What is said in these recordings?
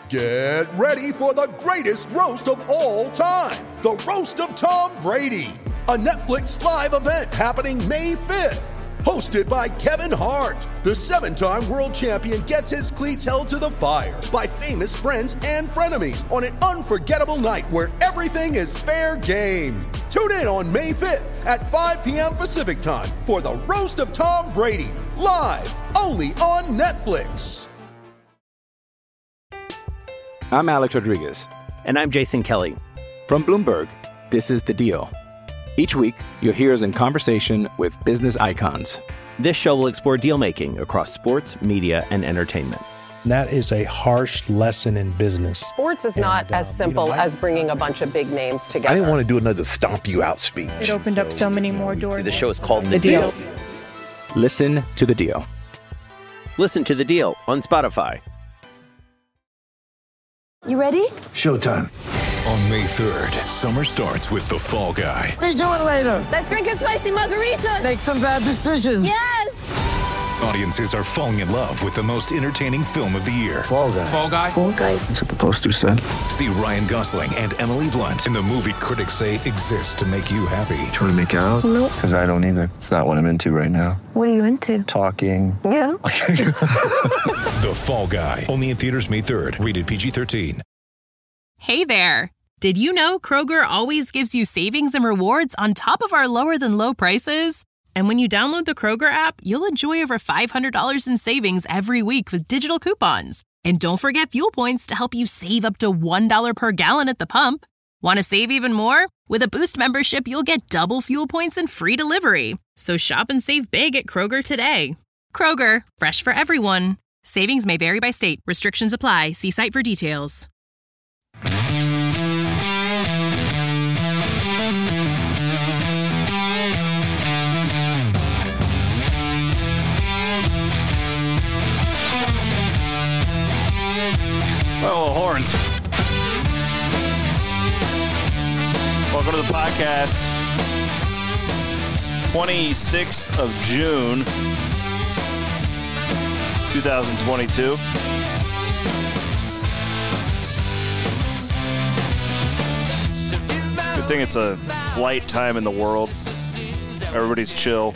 Get ready for the greatest roast of all time, the Roast of Tom Brady, a Netflix live event happening May 5th. Hosted by Kevin Hart, the 7-time world champion gets his cleats held to the fire by famous friends and frenemies on an unforgettable night where everything is fair game. Tune in on May 5th at 5 p.m. Pacific time for the Roast of Tom Brady, live only on Netflix. I'm Alex Rodriguez. And I'm Jason Kelly. From Bloomberg, this is The Deal. Each week, you'll hear us in conversation with business icons. This show will explore deal-making across sports, media, and entertainment. That is a harsh lesson in business. Sports is not as simple as bringing a bunch of big names together. I didn't want to do another stomp you out speech. It opened up so many more doors. The show is called The Deal. Listen to The Deal. Listen to The Deal on Spotify. You ready? Showtime. On May 3rd, summer starts with The Fall Guy. Let's do it later. Let's drink a spicy margarita. Make some bad decisions. Yes! Audiences are falling in love with the most entertaining film of the year. Fall Guy. Fall Guy? Fall guy. That's what the poster said. See Ryan Gosling and Emily Blunt in the movie critics say exists to make you happy. Trying to make it out? Nope. Because I don't either. It's not what I'm into right now. What are you into? Talking. Yeah. The Fall Guy. Only in theaters May 3rd. Rated PG-13. Hey there. Did you know Kroger always gives you savings and rewards on top of our lower than low prices? And when you download the Kroger app, you'll enjoy over $500 in savings every week with digital coupons. And don't forget fuel points to help you save up to $1 per gallon at the pump. Want to save even more? With a Boost membership, you'll get double fuel points and free delivery. So shop and save big at Kroger today. Kroger, fresh for everyone. Savings may vary by state. Restrictions apply. See site for details. Oh, horns. Welcome to the podcast. 26th of June, 2022. Good thing it's a light time in the world. Everybody's chill.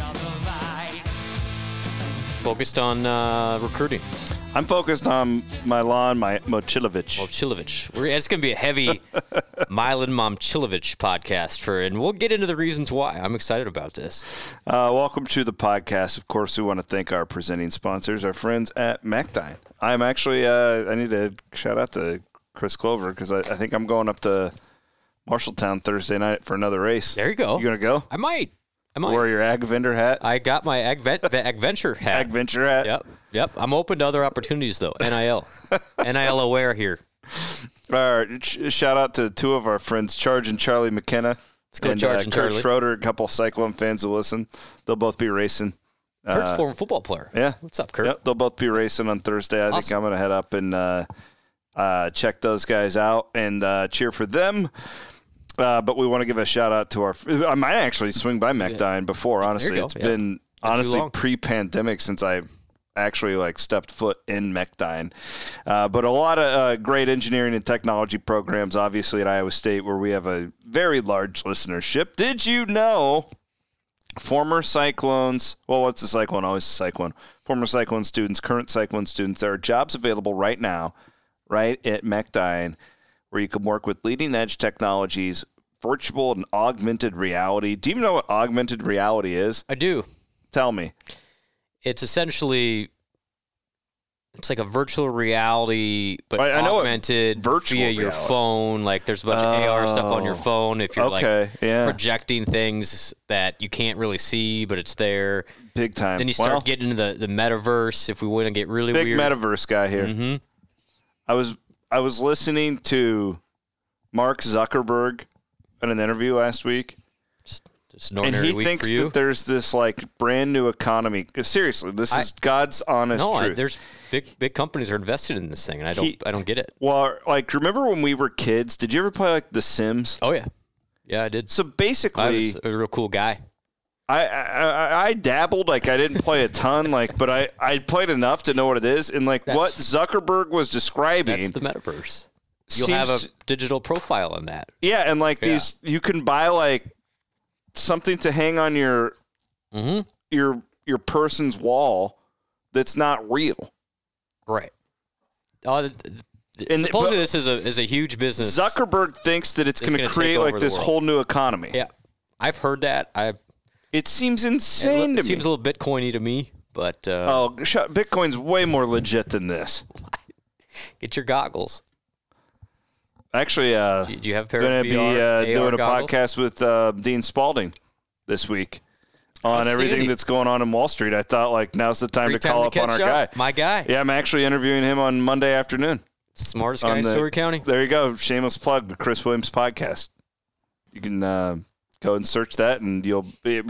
Focused on recruiting. I'm focused on Milan Momcilovic. It's going to be a heavy Milan Momcilovic podcast and we'll get into the reasons why. I'm excited about this. Welcome to the podcast. Of course, we want to thank our presenting sponsors, our friends at MacDine. I'm actually, I need to shout out to Chris Clover because I think I'm going up to Marshalltown Thursday night for another race. There you go. You going to go? I might. Wear your Ag Vendor hat? I got my Ag Venture hat. Ag Venture hat? Yep. I'm open to other opportunities, though. NIL. NIL aware here. All right. Shout out to two of our friends, Charge and Charlie McKenna. Let's go, Charge and Kurt Charlie. Schroeder, a couple Cyclone fans who listen. They'll both be racing. Kurt's a former football player. Yeah. What's up, Kurt? Yep, they'll both be racing on Thursday. I think I'm going to head up and check those guys out and cheer for them. But we want to give a shout out to I might actually swing by MacDine before, honestly. It's been pre-pandemic since I actually stepped foot in MacDine. But a lot of great engineering and technology programs, obviously, at Iowa State, where we have a very large listenership. Did you know former Cyclones, what's a Cyclone? Always a Cyclone. Former Cyclone students, current Cyclone students, there are jobs available right now, right at MacDine, where you can work with leading-edge technologies, virtual and augmented reality. Do you know what augmented reality is? I do. Tell me. It's essentially, it's like a virtual reality, but augmented via your phone. Like there's a bunch of AR stuff on your phone if you're projecting things that you can't really see, but it's there. Big time. Then you start getting into the metaverse if we want to get really big weird. Big metaverse guy here. Mm-hmm. I was listening to Mark Zuckerberg in an interview last week. And he thinks that there's this brand new economy. Seriously, this is God's honest truth. There's big companies are invested in this thing, and I don't get it. Well, remember when we were kids? Did you ever play The Sims? Oh yeah, I did. So basically, I was a real cool guy. I dabbled, like I didn't play a ton, like, but I played enough to know what it is, and like what Zuckerberg was describing. That's the metaverse. You'll have a digital profile on that. Yeah, and like these, you can buy like something to hang on your person's wall that's not real. Right. Supposedly this is a huge business. Zuckerberg thinks that it's going to create like this whole new economy. Yeah, I've heard that. It seems insane to me. It seems a little Bitcoin-y to me, but Bitcoin's way more legit than this. Get your goggles. Actually, do you have a pair going to be doing a goggles? podcast with Dean Spalding this week on everything that's going on in Wall Street. I thought like now's the time to call up on our guy. My guy. Yeah, I'm actually interviewing him on Monday afternoon. Smartest guy in Story County. There you go. Shameless plug, the Chris Williams podcast. You can go and search that, and you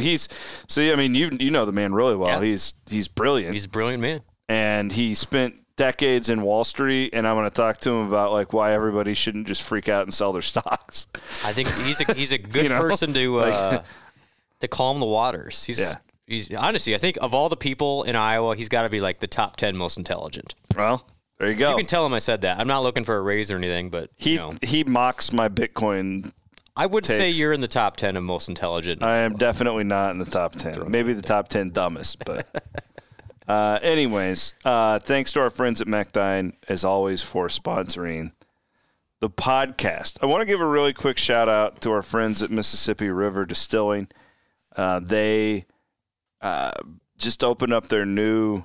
know the man really well. Yeah. He's brilliant. He's a brilliant man. And he spent decades in Wall Street, and I'm going to talk to him about like why everybody shouldn't just freak out and sell their stocks. I think he's a good person to calm the waters. He's honestly, I think of all the people in Iowa, he's got to be like the top 10 most intelligent. Well, there you go. You can tell him I said that. I'm not looking for a raise or anything, but he mocks my Bitcoin. I would say you're in the top 10 of most intelligent. I am definitely not in the top 10. Maybe the top 10 dumbest, but anyways, thanks to our friends at McDine, as always, for sponsoring the podcast. I want to give a really quick shout out to our friends at Mississippi River Distilling. They just opened up their new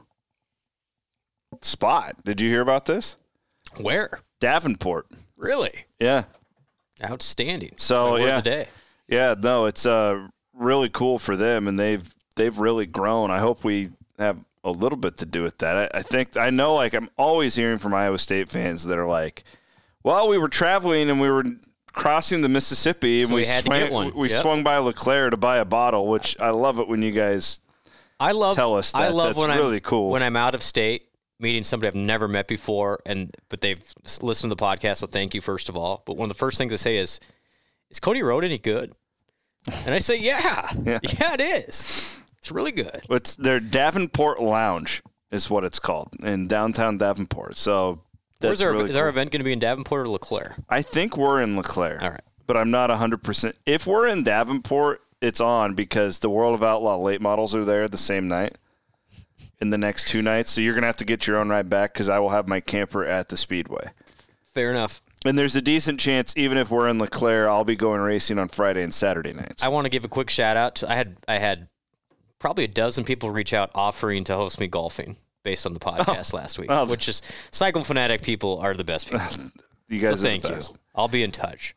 spot. Did you hear about this? Where? Davenport. Really? Yeah. Outstanding. So word of the day. Yeah, no, it's really cool for them, and they've really grown. I hope we have a little bit to do with that. I know, like, I'm always hearing from Iowa State fans that are like, well, we were traveling and we were crossing the Mississippi, and so we had to get one. We swung by LeClaire to buy a bottle, which I love it when you guys tell us that. I love That's really cool. When I'm out of state, meeting somebody I've never met before, but they've listened to the podcast, so thank you, first of all. But one of the first things I say is Cody Road any good? And I say, yeah, it is. It's really good. It's their Davenport Lounge is what it's called in downtown Davenport. So that's is our event going to be in Davenport or LeClaire? I think we're in LeClaire. All right. But I'm not 100%. If we're in Davenport, it's on because the World of Outlaw late models are there the same night in the next 2 nights. So you're going to have to get your own ride back because I will have my camper at the Speedway. Fair enough. And there's a decent chance, even if we're in LeClaire, I'll be going racing on Friday and Saturday nights. I want to give a quick shout out. I had probably a dozen people reach out offering to host me golfing based on the podcast last week, which is Cycle Fanatic people are the best people. You guys so thank you. I'll be in touch.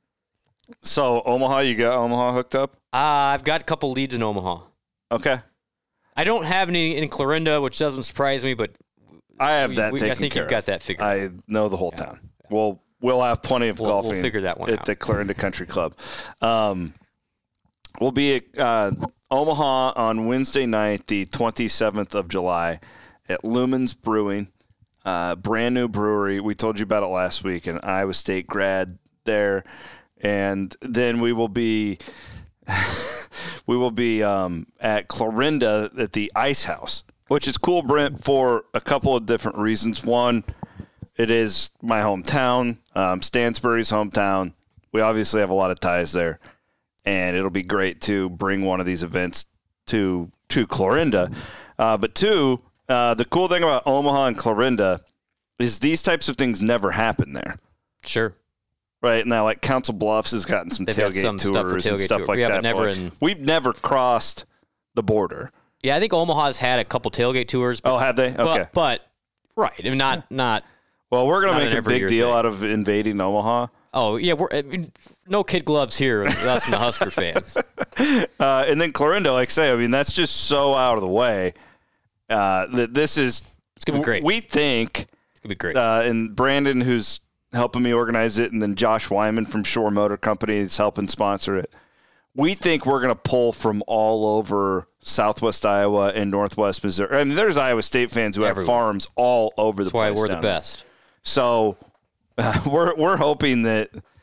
So Omaha, you got Omaha hooked up? I've got a couple leads in Omaha. Okay. I don't have any in Clarinda, which doesn't surprise me, but I have that taken care of. I think you've got that figured out. I know the whole town. We'll have plenty of golfing. We'll figure that one at the Clarinda Country Club. We'll be at Omaha on Wednesday night, the 27th of July, at Lumen's Brewing, brand new brewery. We told you about it last week, an Iowa State grad there, and then we will be at Clarinda at the Ice House, which is cool, Brent, for a couple of different reasons. One, it is my hometown, Stansbury's hometown. We obviously have a lot of ties there, and it'll be great to bring one of these events to Clarinda. But two, the cool thing about Omaha and Clarinda is these types of things never happen there. Sure. Right now, like Council Bluffs has gotten some tailgate tours and stuff like that. We've never crossed the border. Yeah, I think Omaha's had a couple tailgate tours. But, have they? Okay. But right, not. Well, we're going to make a big deal out of invading Omaha. Oh, yeah. No kid gloves here, us and the Husker fans. And then Clarinda, like I say, that's just so out of the way that this is – it's going to be great. We think – it's going to be great. And Brandon, who's helping me organize it, and then Josh Wyman from Shore Motor Company is helping sponsor it. We think we're going to pull from all over Southwest Iowa and Northwest Missouri. I mean, there's Iowa State fans who have farms all over the place. That's why we're the best. So we're hoping that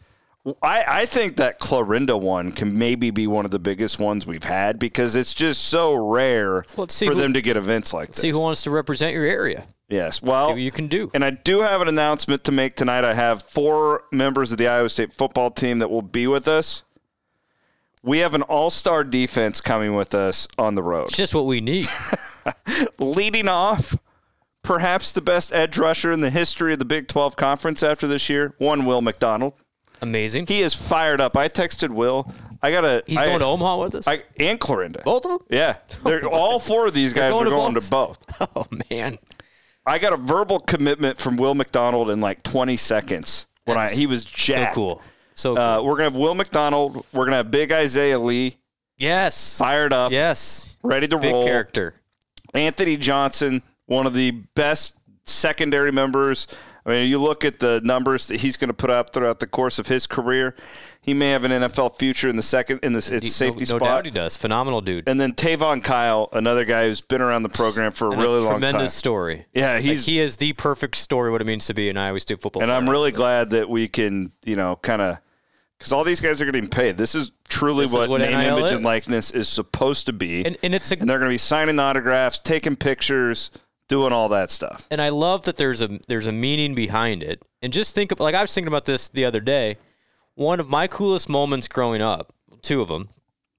I think that Clarinda one can maybe be one of the biggest ones we've had because it's just so rare for them to get events like this. See who wants to represent your area. Yes. Well, see what you can do. And I do have an announcement to make tonight. I have 4 members of the Iowa State football team that will be with us. We have an all-star defense coming with us on the road. It's just what we need. Leading off, perhaps the best edge rusher in the history of the Big 12 Conference after this year, one Will McDonald. Amazing. He is fired up. I texted Will. He's going to Omaha with us? And Clarinda. Both of them? Yeah. All 4 of these guys are going to both. Oh, man. I got a verbal commitment from Will McDonald in like 20 seconds. He was jacked. So cool. So cool. We're going to have Will McDonald. We're going to have big Isaiah Lee. Yes. Fired up. Yes. Ready to roll. Big character. Anthony Johnson, one of the best secondary members. I mean, you look at the numbers that he's going to put up throughout the course of his career. He may have an NFL future in the safety spot. No doubt he does. Phenomenal dude. And then Tavon Kyle, another guy who's been around the program for a really long time. Tremendous story. Yeah, he is the perfect story what it means to be an Iowa State football player. And I'm really glad that we can, kind of, because all these guys are getting paid. This is truly what name, image, and likeness is supposed to be. And they're going to be signing autographs, taking pictures, doing all that stuff. And I love that there's a meaning behind it. And just think, I was thinking about this the other day. One of my coolest moments growing up, 2 of them,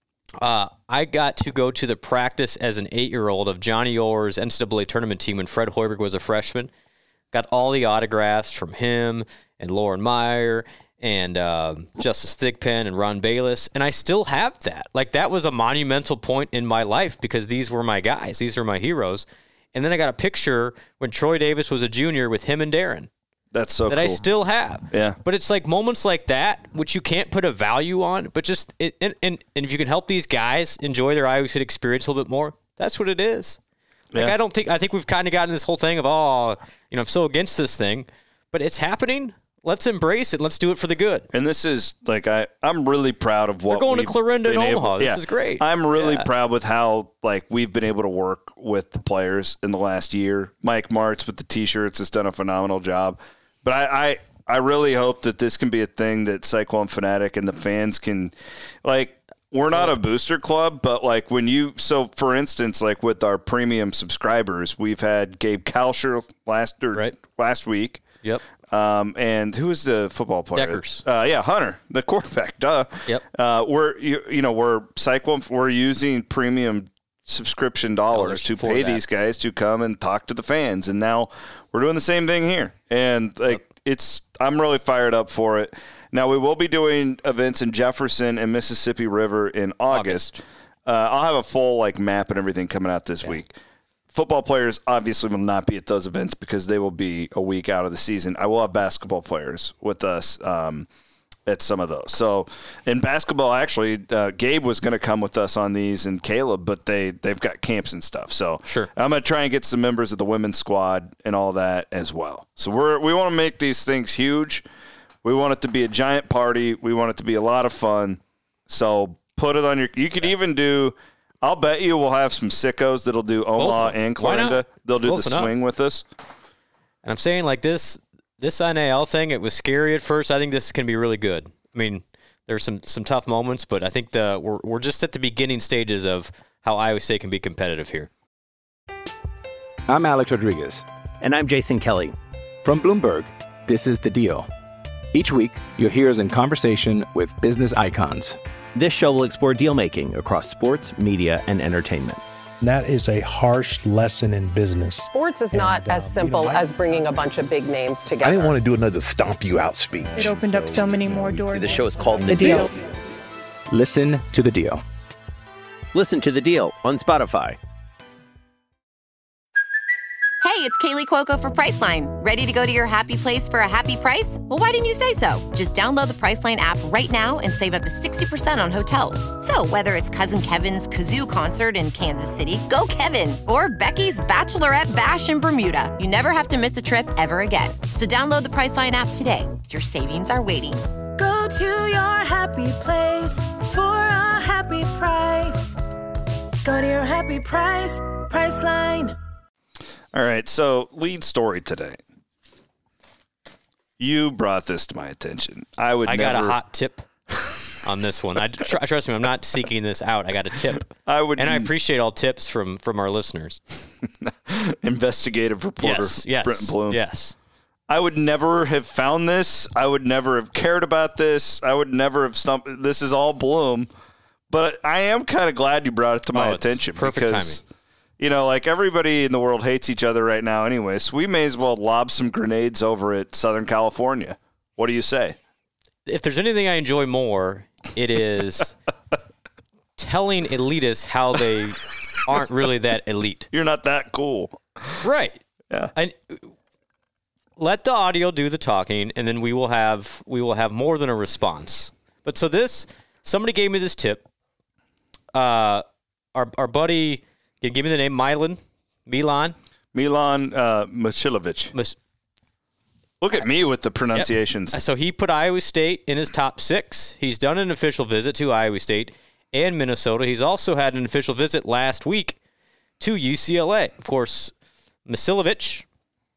I got to go to the practice as an 8-year-old of Johnny Orr's NCAA tournament team when Fred Hoiberg was a freshman. Got all the autographs from him and Lauren Meyer and Justice Thigpen and Ron Bayless, and I still have that. Like, that was a monumental point in my life because these were my guys. These are my heroes. And then I got a picture when Troy Davis was a junior with him and Darren. That's so that cool. I still have. Yeah. But it's like moments like that, which you can't put a value on, but just and if you can help these guys enjoy their Iowa State experience a little bit more, that's what it is. Like, yeah. I think we've kind of gotten this whole thing of, I'm so against this thing, but it's happening. Let's embrace it. Let's do it for the good. And this is like I'm really proud of what we're going to Clarinda and Omaha. This is great. I'm really proud with how we've been able to work with the players in the last year. Mike Martz with the T-shirts has done a phenomenal job. But I really hope that this can be a thing that Cyclone Fanatic and the fans can we're not a booster club, but for instance, with our premium subscribers, we've had Gabe Kalsher last week. Yep. And who is the football player? Deckers. Hunter, the quarterback. Duh. Yep. We're Cyclone. We're using premium subscription dollars to pay these guys to come and talk to the fans, and now we're doing the same thing here. And I'm really fired up for it. Now we will be doing events in Jefferson and Mississippi River in August. I'll have a full map and everything coming out this week. Football players obviously will not be at those events because they will be a week out of the season. I will have basketball players with us at some of those. So in basketball, actually, Gabe was going to come with us on these and Caleb, but they've got camps and stuff. So sure. I'm going to try and get some members of the women's squad and all that as well. So we want to make these things huge. We want it to be a giant party. We want it to be a lot of fun. So put it on you could even do, I'll bet you we'll have some sickos that'll do Omaha and Clarinda. They'll do the swing with us. And I'm saying this NIL thing, it was scary at first. I think this can be really good. I mean, there's some tough moments, but I think we're just at the beginning stages of how Iowa State can be competitive here. I'm Alex Rodriguez. And I'm Jason Kelly. From Bloomberg, this is The Deal. Each week, you'll hear us in conversation with business icons. This show will explore deal-making across sports, media, and entertainment. That is a harsh lesson in business. Sports is not as simple as bringing a bunch of big names together. I didn't want to do another stomp you out speech. It opened up so many more doors. The show is called The Deal. Listen to The Deal. Listen to The Deal on Spotify. Hey, it's Kaylee Cuoco for Priceline. Ready to go to your happy place for a happy price? Well, why didn't you say so? Just download the Priceline app right now and save up to 60% on hotels. So whether it's Cousin Kevin's Kazoo Concert in Kansas City, go Kevin, or Becky's Bachelorette Bash in Bermuda, you never have to miss a trip ever again. So download the Priceline app today. Your savings are waiting. Go to your happy place for a happy price. Go to your happy price, Priceline. All right, so lead story today. You brought this to my attention. I got a hot tip on this one. Trust me, I'm not seeking this out. I got a tip. I appreciate all tips from our listeners. Investigative reporter Brenton Bloom. Yes. I would never have found this. I would never have cared about this. I would never have stumped. This is all Bloom. But I am kind of glad you brought it to my attention. Perfect timing. Like everybody in the world hates each other right now anyway, so we may as well lob some grenades over at Southern California. What do you say? If there's anything I enjoy more, it is telling elitists how they aren't really that elite. You're not that cool. Right. Yeah. Let the audio do the talking, and then we will have more than a response. But so somebody gave me this tip. Our buddy, give me the name, Milan Masilovic. Look at me with the pronunciations. Yep. So he put Iowa State in his top 6. He's done an official visit to Iowa State and Minnesota. He's also had an official visit last week to UCLA. Of course, Momcilovic.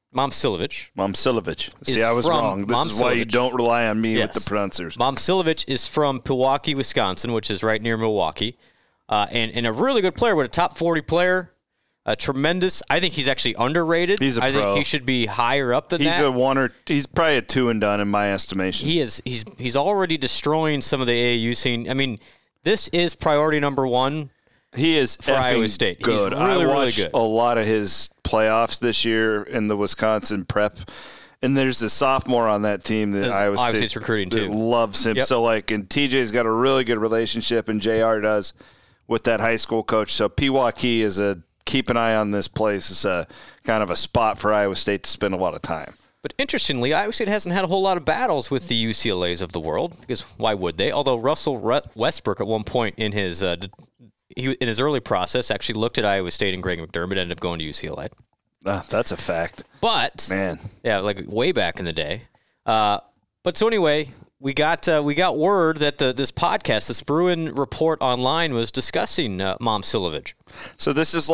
See, I was wrong. This is why you don't rely on me with the pronouncers. Momcilovic is from Pewaukee, Wisconsin, which is right near Milwaukee, and a really good player, with a top 40 player. Tremendous. I think he's actually underrated. He's a pro. I think he should be higher up than that. He's probably a 2 and done in my estimation. He is. He's already destroying some of the AAU scene. I mean, this is priority number 1. He is for Iowa State. Good. He's really, I watched really good. A lot of his playoffs this year in the Wisconsin prep, and there's a sophomore on that team that Iowa State's recruiting too. Loves him. Yep. So and TJ's got a really good relationship, and JR does with that high school coach. So Pewaukee is keep an eye on this place. It's a kind of a spot for Iowa State to spend a lot of time. But interestingly, Iowa State hasn't had a whole lot of battles with the UCLAs of the world, because why would they? Although Russell Westbrook at one point in his early process actually looked at Iowa State and Greg McDermott, ended up going to UCLA. That's a fact. But man, yeah, like way back in the day. But so anyway, we got word that this podcast, this Bruin Report Online, was discussing Momcilovic. So this is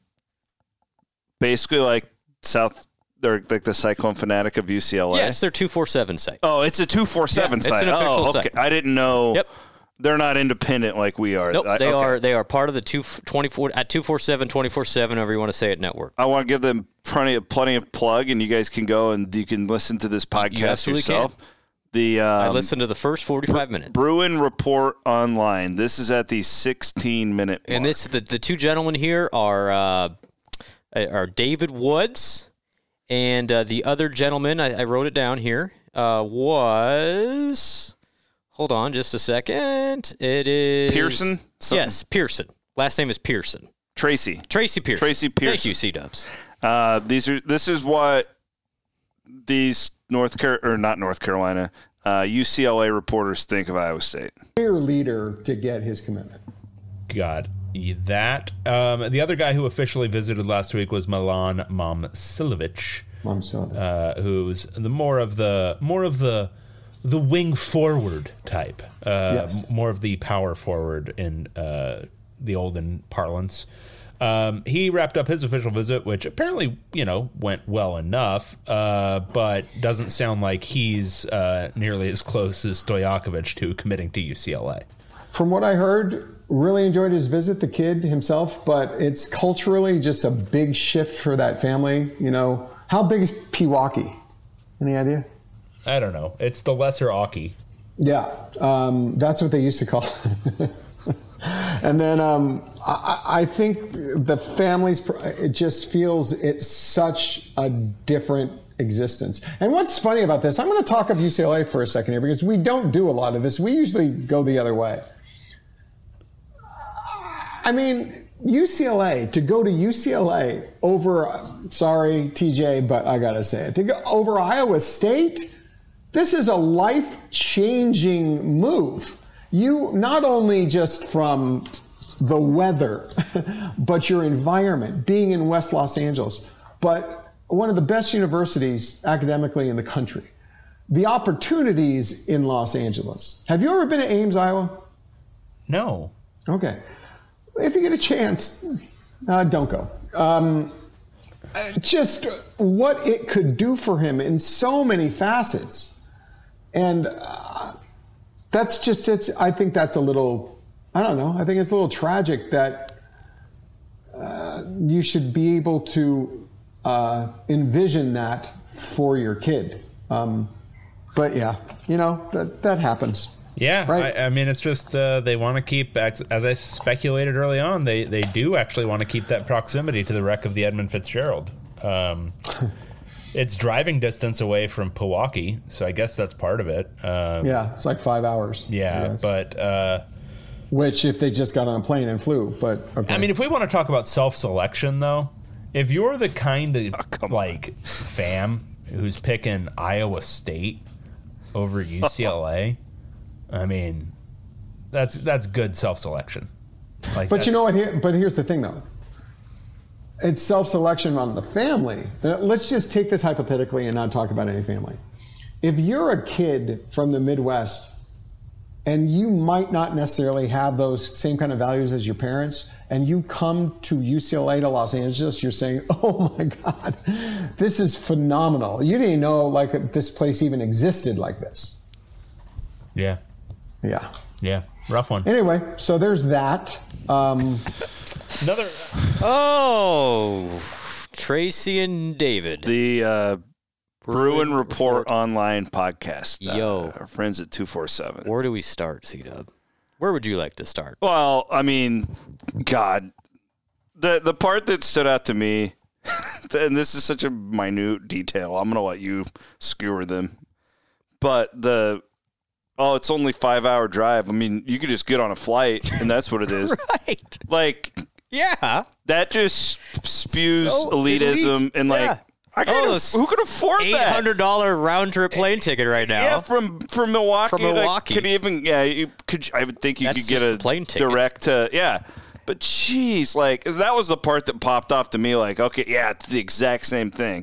basically South. They're like the Cyclone Fanatic of UCLA. Yeah, it's their 247 site. Oh, it's a 247 site. It's an official site. I didn't know. Yep. They're not independent like we are. Nope, they are part of the 247, 24/7, however you want to say it, network. I want to give them plenty of plug, and you guys can go and you can listen to this podcast yourself. I listened to the first 45 minutes. Bruin Report Online. This is at the 16-minute mark. And the two gentlemen here are David Woods, and the other gentleman, I wrote it down here, was... Hold on just a second. It is... Pearson? Yes, Pearson. Last name is Pearson. Tracy Pearson. Thank you, C-Dubs. This is what these UCLA reporters think of Iowa State. Clear leader to get his commitment. God, that. The other guy who officially visited last week was Milan Momcilovic, who's more of the wing forward type, yes. More of the power forward in the olden parlance. He wrapped up his official visit, which apparently, went well enough, but doesn't sound like he's nearly as close as Stojakovic to committing to UCLA. From what I heard, really enjoyed his visit, the kid himself, but it's culturally just a big shift for that family. How big is Pewaukee? Any idea? I don't know. It's the lesser Aukie. Yeah, that's what they used to call it. And then I think the family's, it just feels it's such a different existence. And what's funny about this, I'm going to talk of UCLA for a second here, because we don't do a lot of this. We usually go the other way. I mean, UCLA, to go to UCLA over, sorry, TJ, but I got to say it, to go over Iowa State, this is a life-changing move. You, not only just from the weather, but your environment, being in West Los Angeles, but one of the best universities academically in the country. The opportunities in Los Angeles. Have you ever been to Ames, Iowa? No. Okay. If you get a chance, don't go. just what it could do for him in so many facets. And I think that's a little, I don't know, I think it's a little tragic that you should be able to envision that for your kid. But yeah, that happens. Yeah, right? I mean, it's just they want to keep, as I speculated early on, they do actually want to keep that proximity to the wreck of the Edmund Fitzgerald. It's driving distance away from Pewaukee, so I guess that's part of it. Yeah, it's like 5 hours. Yeah, but... which if they just got on a plane and flew, but... Okay. I mean, if we want to talk about self-selection, though, if you're the kind of, fam who's picking Iowa State over UCLA... I mean, that's good self-selection. But you know what? But here's the thing, though. It's self-selection on the family. Let's just take this hypothetically and not talk about any family. If you're a kid from the Midwest and you might not necessarily have those same kind of values as your parents, and you come to UCLA to Los Angeles, you're saying, oh my God, this is phenomenal. You didn't even know this place even existed like this. Yeah. Yeah. Rough one. Anyway, so there's that. Tracy and David. The Bruin Report Online podcast. Our friends at 247. Where do we start, C-Dub? Where would you like to start? Well, I mean, God, the part that stood out to me, and this is such a minute detail, I'm going to let you skewer them, but it's only 5-hour drive. I mean, you could just get on a flight, and that's what it is. Right. Yeah. That just spews elitism and who could afford that? $800 round trip plane ticket right now. Yeah, from Milwaukee. From Milwaukee. I would think you could get a plane ticket direct to But geez, that was the part that popped off to me. Okay, yeah, it's the exact same thing.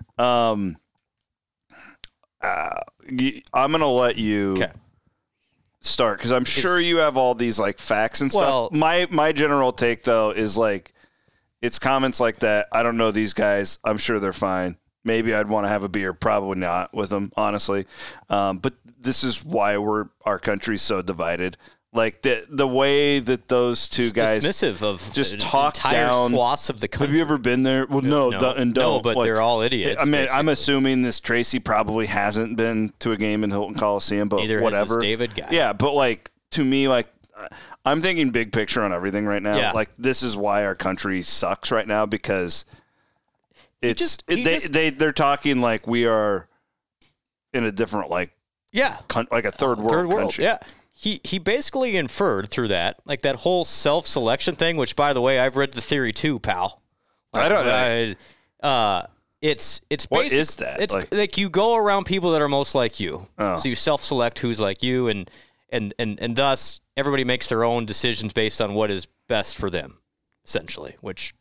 I'm going to let you start because I'm sure you have all these facts and stuff. My general take though is it's comments like that. I don't know these guys. I'm sure they're fine. Maybe I'd want to have a beer. Probably not with them, honestly. But this is why our country's so divided. The way that those two guys dismissive of just talk entire down swaths of the country. Have you ever been there? Well, don't. No, but they're all idiots. I mean, I'm assuming this Tracy probably hasn't been to a game in Hilton Coliseum, but neither whatever. Has this David guy. Yeah, but to me, I'm thinking big picture on everything right now. Yeah. This is why our country sucks right now because they're talking like we are in a different like a third world country. Yeah. He basically inferred through that, that whole self-selection thing, which, by the way, I've read the theory too, pal. I don't know. It's what is that? It's you go around people that are most like you. Oh. So you self-select who's like you, and thus everybody makes their own decisions based on what is best for them, essentially.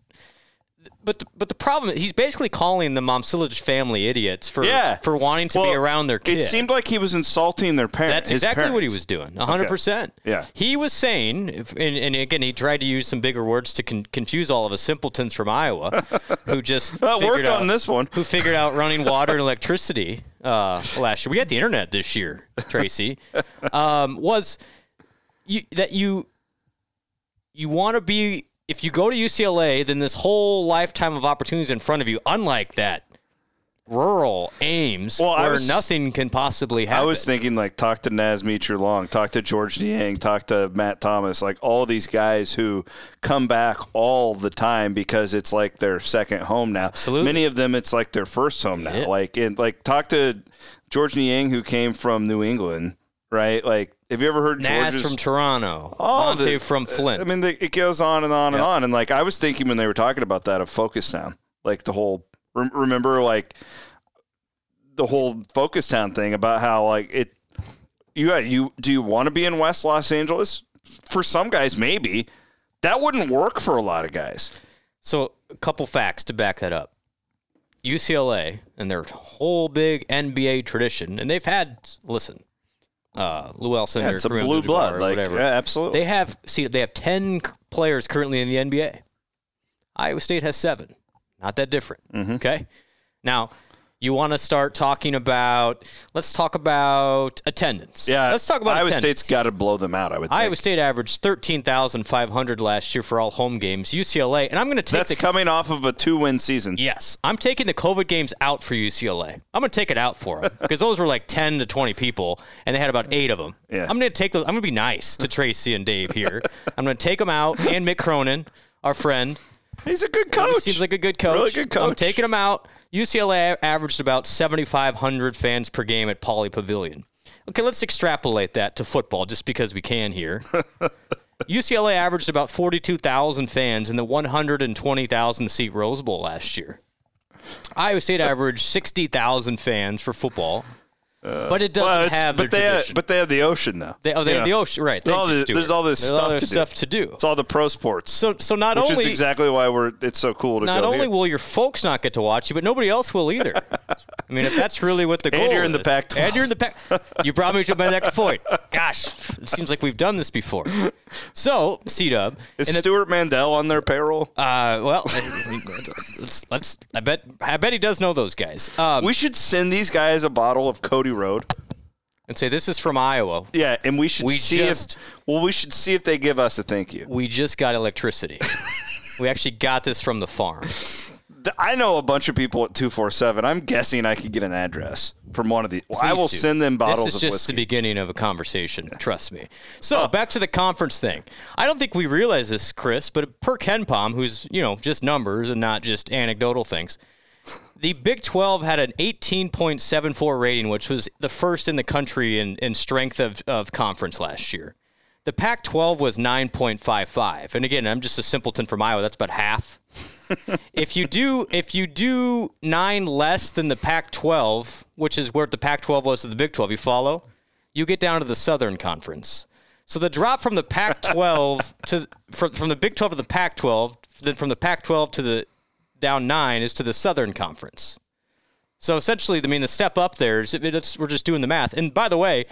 But the problem is he's basically calling the Momcilovic family idiots for wanting to be around their kid. It seemed like he was insulting their parents. That's exactly what he was doing, 100%. Okay. Yeah. He was saying, and again, he tried to use some bigger words to confuse all of us simpletons from Was who just worked on this one. Who figured out running water and electricity last year. We got the internet this year, Tracy. Was you want to be. If you go to UCLA, then this whole lifetime of opportunities in front of you, unlike that rural Ames where nothing can possibly happen. I was thinking talk to Naz Meacher-Long, talk to George Niang, talk to Matt Thomas, all these guys who come back all the time because it's their second home now. Absolutely. Many of them, it's their first home now. Yeah. Talk to George Niang who came from New England, right? Have you ever heard Naz from Toronto, Monte from Flint? I mean, it goes on and on and on. And I was thinking when they were talking about that of Focus Town, the whole remember the whole Focus Town thing about how do you want to be in West Los Angeles? For some guys, maybe that wouldn't work for a lot of guys. So a couple facts to back that up. UCLA and their whole big NBA tradition, and they've had Lou Alcindor, it's a blue blood, whatever. Yeah, absolutely. They have 10 players currently in the NBA. Iowa State has 7. Not that different. Okay? Now, you want to start talking about, let's talk about attendance. Yeah. Let's talk about Iowa attendance. State's got to blow them out, I would think. Iowa State averaged 13,500 last year for all home games. UCLA, and I'm going to take That's coming off of a 2-win season. Yes. I'm taking the COVID games out for UCLA. I'm going to take it out for them because those were like 10 to 20 people, and they had about 8 of them. Yeah. I'm going to take those. I'm going to be nice to Tracy and Dave here. I'm going to take them out, and Mick Cronin, our friend. He's a good coach. He seems like a good coach. Really good coach. I'm taking him out. UCLA averaged about 7,500 fans per game at Pauley Pavilion. Okay, let's extrapolate that to football just because we can here. UCLA averaged about 42,000 fans in the 120,000-seat Rose Bowl last year. Iowa State averaged 60,000 fans for football. But it doesn't have their tradition. But they have the ocean now. They have the ocean, right? There's all this stuff to do. It's all the pro sports. So not which only is exactly why it's so cool to go not only here. will your folks not get to watch you, but nobody else will either. I mean, if that's really what the goal is. And you're in the Pac-12. And you're in the Pac. You brought me to my next point. Gosh, it seems like we've done this before. So, C-Dub. Is Stuart Mandel on their payroll? Well, let's. I bet he does know those guys. We should send these guys a bottle of Cody Road. And say, this is from Iowa. Yeah, and we should see if they give us a thank you. We just got electricity. We actually got this from the farm. I know a bunch of people at 247. I'm guessing I could get an address from one of these. Please I will do. send them bottles of whiskey. This is just the beginning of a conversation. Trust me. So back to the conference thing. I don't think we realize this, Chris, but per KenPom, who's just numbers and not just anecdotal things, the Big 12 had an 18.74 rating, which was the first in the country in strength of conference last year. The Pac-12 was 9.55. And again, I'm just a simpleton from Iowa. That's about half. If you do 9 less than the Pac-12, which is where the Pac-12 was to the Big 12, you follow? You get down to the Southern Conference. So the drop from the Pac-12 from the Big 12 to the Pac-12, then from the Pac-12 to the down 9 is to the Southern Conference. So essentially, I mean, the step up there is we're just doing the math. And by the way,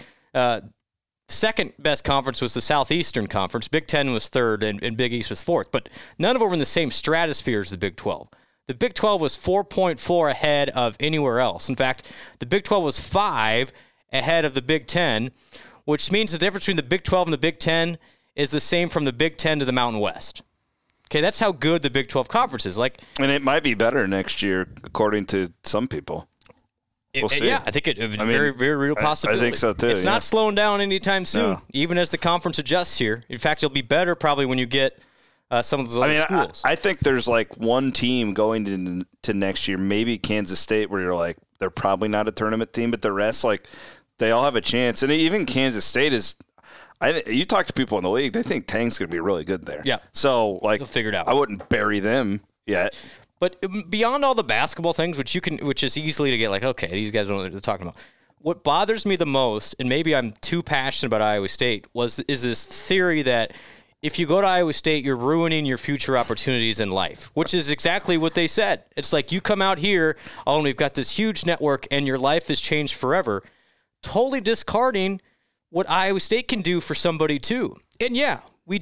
second best conference was the Southeastern Conference. Big 10 was third, and Big East was fourth. But none of them were in the same stratosphere as the Big 12. The Big 12 was 4.4 ahead of anywhere else. In fact, the Big 12 was 5 ahead of the Big 10, which means the difference between the Big 12 and the Big 10 is the same from the Big 10 to the Mountain West. Okay, that's how good the Big 12 conference is. And it might be better next year, according to some people. We'll see. Yeah, I think it's a very, very real possibility. I think so, too. It's not slowing down anytime soon, No. even as the conference adjusts here. In fact, it'll be better probably when you get some of those other schools. I think there's like one team going to next year, maybe Kansas State, where you're like, they're probably not a tournament team, but the rest, like, they all have a chance. And even Kansas State is – you talk to people in the league, they think Tang's going to be really good there. Yeah. So, like, they'll figure it out. I wouldn't bury them yet. But beyond all the basketball things, which is easily to get like, okay, these guys don't know what they're talking about. What bothers me the most, and maybe I'm too passionate about Iowa State, is this theory that if you go to Iowa State, you're ruining your future opportunities in life, which is exactly what they said. It's like you come out here, and we've got this huge network, and your life has changed forever, totally discarding what Iowa State can do for somebody too. And yeah, we're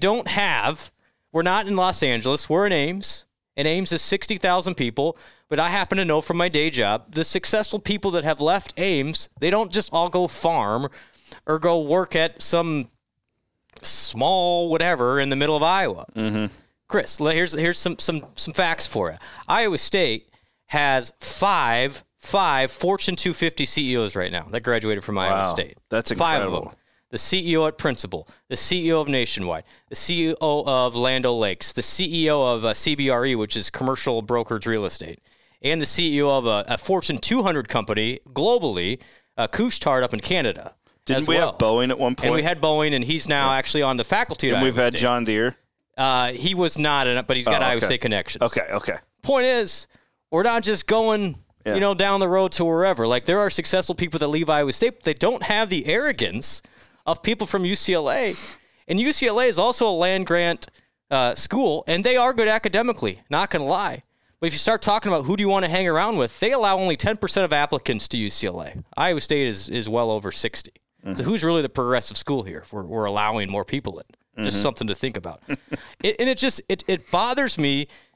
not in Los Angeles, we're in Ames. And Ames is 60,000 people, but I happen to know from my day job, the successful people that have left Ames, they don't just all go farm or go work at some small whatever in the middle of Iowa. Mm-hmm. Chris, here's some facts for you. Iowa State has five Fortune 250 CEOs right now that graduated from Iowa State. That's incredible. 5 of them. The CEO at Principal, the CEO of Nationwide, the CEO of Land O'Lakes, the CEO of CBRE, which is Commercial Brokerage Real Estate, and the CEO of a Fortune 200 company globally, Couche-Tard up in Canada. Didn't we have Boeing at one point? And we had Boeing, and he's now actually on the faculty at And we've Iowa had State. John Deere. He was not, but he's got Iowa State connections. Okay. Point is, we're not just going down the road to wherever. Like, there are successful people that leave Iowa State, but they don't have the arrogance of people from UCLA. And UCLA is also a land-grant school, and they are good academically, not going to lie. But if you start talking about who do you want to hang around with, they allow only 10% of applicants to UCLA. Iowa State is well over 60. Mm-hmm. So who's really the progressive school here if we're allowing more people in? Just something to think about. And it bothers me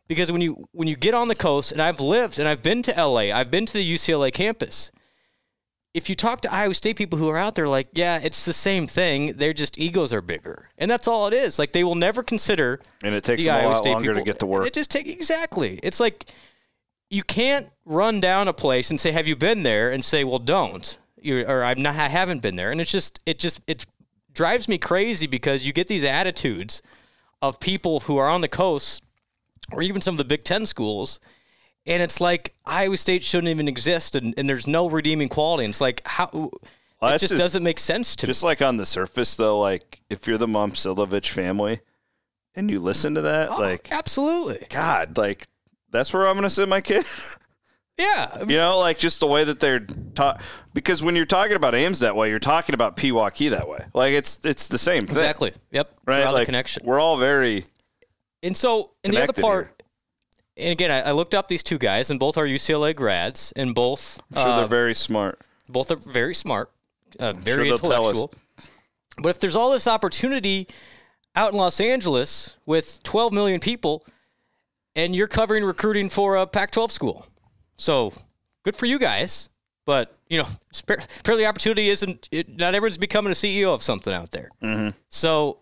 Because when you get on the coast, and I've lived and I've been to LA, I've been to the UCLA campus. If you talk to Iowa State people who are out there, like, yeah, it's the same thing. They're just egos are bigger, and that's all it is. Like, they will never consider. And it takes them a lot longer to get to work. It just takes exactly. It's like you can't run down a place and say, "Have you been there?" and say, "Well, don't," or I haven't been there. And it drives me crazy because you get these attitudes of people who are on the coast, or even some of the Big Ten schools. And it's like Iowa State shouldn't even exist, and there's no redeeming quality. And it's like, how it just doesn't make sense to me. Just like on the surface, though, like if you're the Momcilovic family and you listen to that, like absolutely, God, like that's where I'm going to send my kid. Yeah, I mean, like just the way that they're taught. Because when you're talking about Ames that way, you're talking about Pewaukee that way. Like it's the same thing. Exactly. Yep. Right. Like, connection. We're all very. And so, in the other part. Here. And again, I looked up these two guys, and both are UCLA grads, and both... I'm sure they're very smart. Both are very smart, very intellectual. But if there's all this opportunity out in Los Angeles with 12 million people, and you're covering recruiting for a Pac-12 school, so good for you guys. But, apparently opportunity isn't... not everyone's becoming a CEO of something out there. Mm-hmm. So,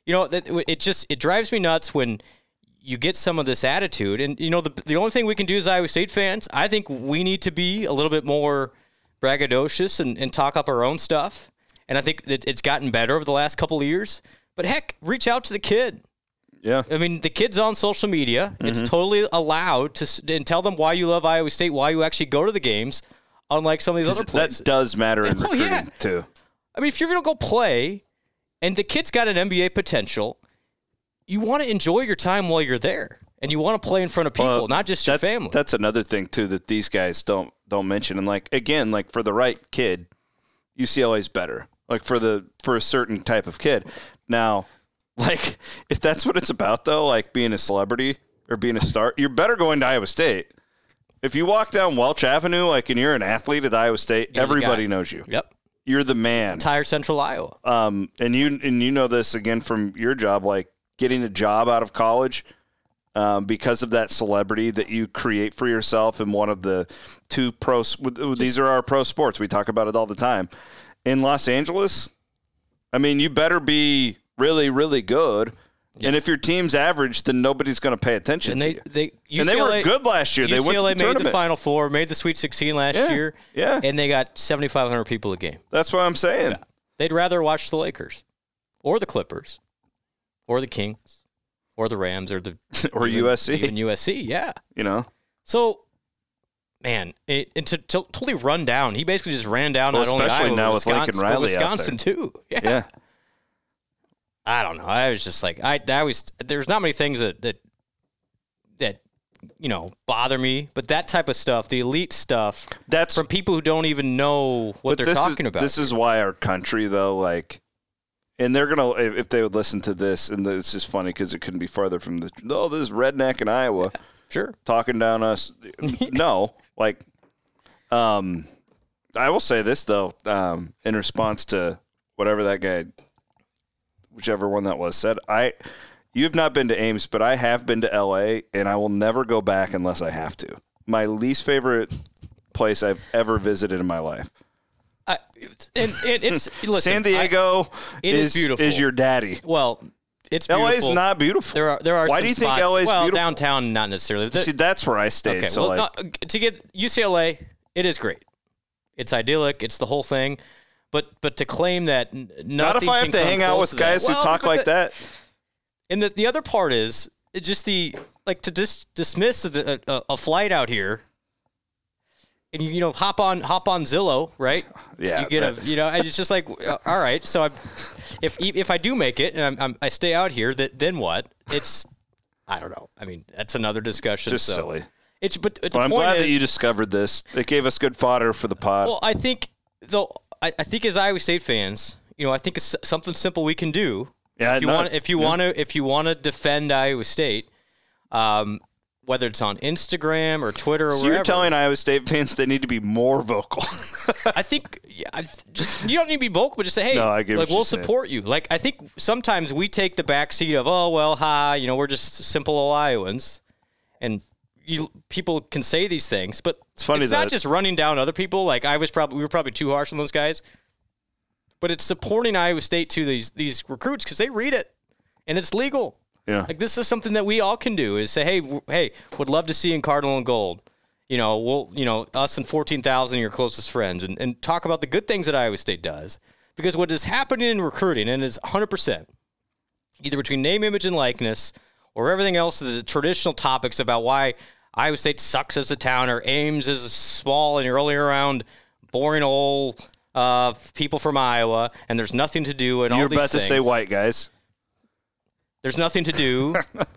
it drives me nuts when... you get some of this attitude, and the only thing we can do as Iowa State fans, I think we need to be a little bit more braggadocious and talk up our own stuff. And I think that it's gotten better over the last couple of years. But heck, reach out to the kid. Yeah, I mean, the kid's on social media. Mm-hmm. It's totally allowed to, and tell them why you love Iowa State, why you actually go to the games, unlike some of these other places. That does matter in recruiting too. I mean, if you're going to go play, and the kid's got an NBA potential. You want to enjoy your time while you're there, and you want to play in front of people, not just your family. That's another thing too that these guys don't mention. And like again, like for the right kid, UCLA's better. Like for a certain type of kid. Now, like if that's what it's about though, like being a celebrity or being a star, you're better going to Iowa State. If you walk down Welch Avenue, like and you're an athlete at Iowa State, everybody knows you. Yep. You're the man. Entire Central Iowa. And you know this again from your job, like. Getting a job out of college because of that celebrity that you create for yourself in one of the two these are our pro sports. We talk about it all the time. In Los Angeles, I mean, you better be really, really good. Yeah. And if your team's average, then nobody's going to pay attention to you. And they were good last year. They went to the tournament. UCLA made the Final Four, made the Sweet 16 last year. Yeah. And they got 7,500 people a game. That's what I'm saying. Yeah. They'd rather watch the Lakers or the Clippers. Or the Kings, or the Rams, or USC. Even USC, yeah. So, man, and to totally run down. He basically just ran down not only Iowa, now with Lincoln Riley Wisconsin too. Yeah. I don't know. I was just like, there's not many things that bother me, but that type of stuff, the elite stuff, that's from people who don't even know what they're talking about. This is why our country, though, like. And they're going to, if they would listen to this, and it's just funny because it couldn't be farther from this redneck in Iowa. Yeah, sure. Talking down us. No. Like, I will say this, though, in response to whatever that guy, whichever one that was, said, you have not been to Ames, but I have been to L.A., and I will never go back unless I have to. My least favorite place I've ever visited in my life. It's listen, San Diego is beautiful. Is your daddy? Well, it's beautiful. LA is not beautiful. There are. Why some do you spots, think LA is beautiful? Downtown, not necessarily. See, that's where I stayed. Okay, so to get UCLA, it is great. It's idyllic. It's the whole thing. But to claim that nothing not if I have to hang out with guys who talk like that. And the other part is just to dismiss a flight out here. And you hop on Zillow, right? Yeah. You get it's just like, all right. So if I do make it and I stay out here, then what? I don't know. I mean, that's another discussion. Just silly. But I'm glad that you discovered this. It gave us good fodder for the pod. Well, I think I think as Iowa State fans, I think it's something simple we can do. Yeah. If you want to defend Iowa State. Whether it's on Instagram or Twitter or wherever. You're telling Iowa State fans they need to be more vocal. I think you don't need to be vocal, but just say, hey, we'll support you. Like, I think sometimes we take the backseat of, we're just simple Iowans. And people can say these things, but it's funny it's not just running down other people. Like we were probably too harsh on those guys, but it's supporting Iowa State to these recruits because they read it and it's legal. Yeah. Like this is something that we all can do is say, hey, would love to see in Cardinal and Gold. Us and 14,000 of your closest friends and talk about the good things that Iowa State does. Because what is happening in recruiting, and it's 100%, either between name, image, and likeness, or everything else, the traditional topics about why Iowa State sucks as a town, or Ames is small and you're only around boring old people from Iowa, and there's nothing to do, and all these things. You're about to say white guys. There's nothing to do.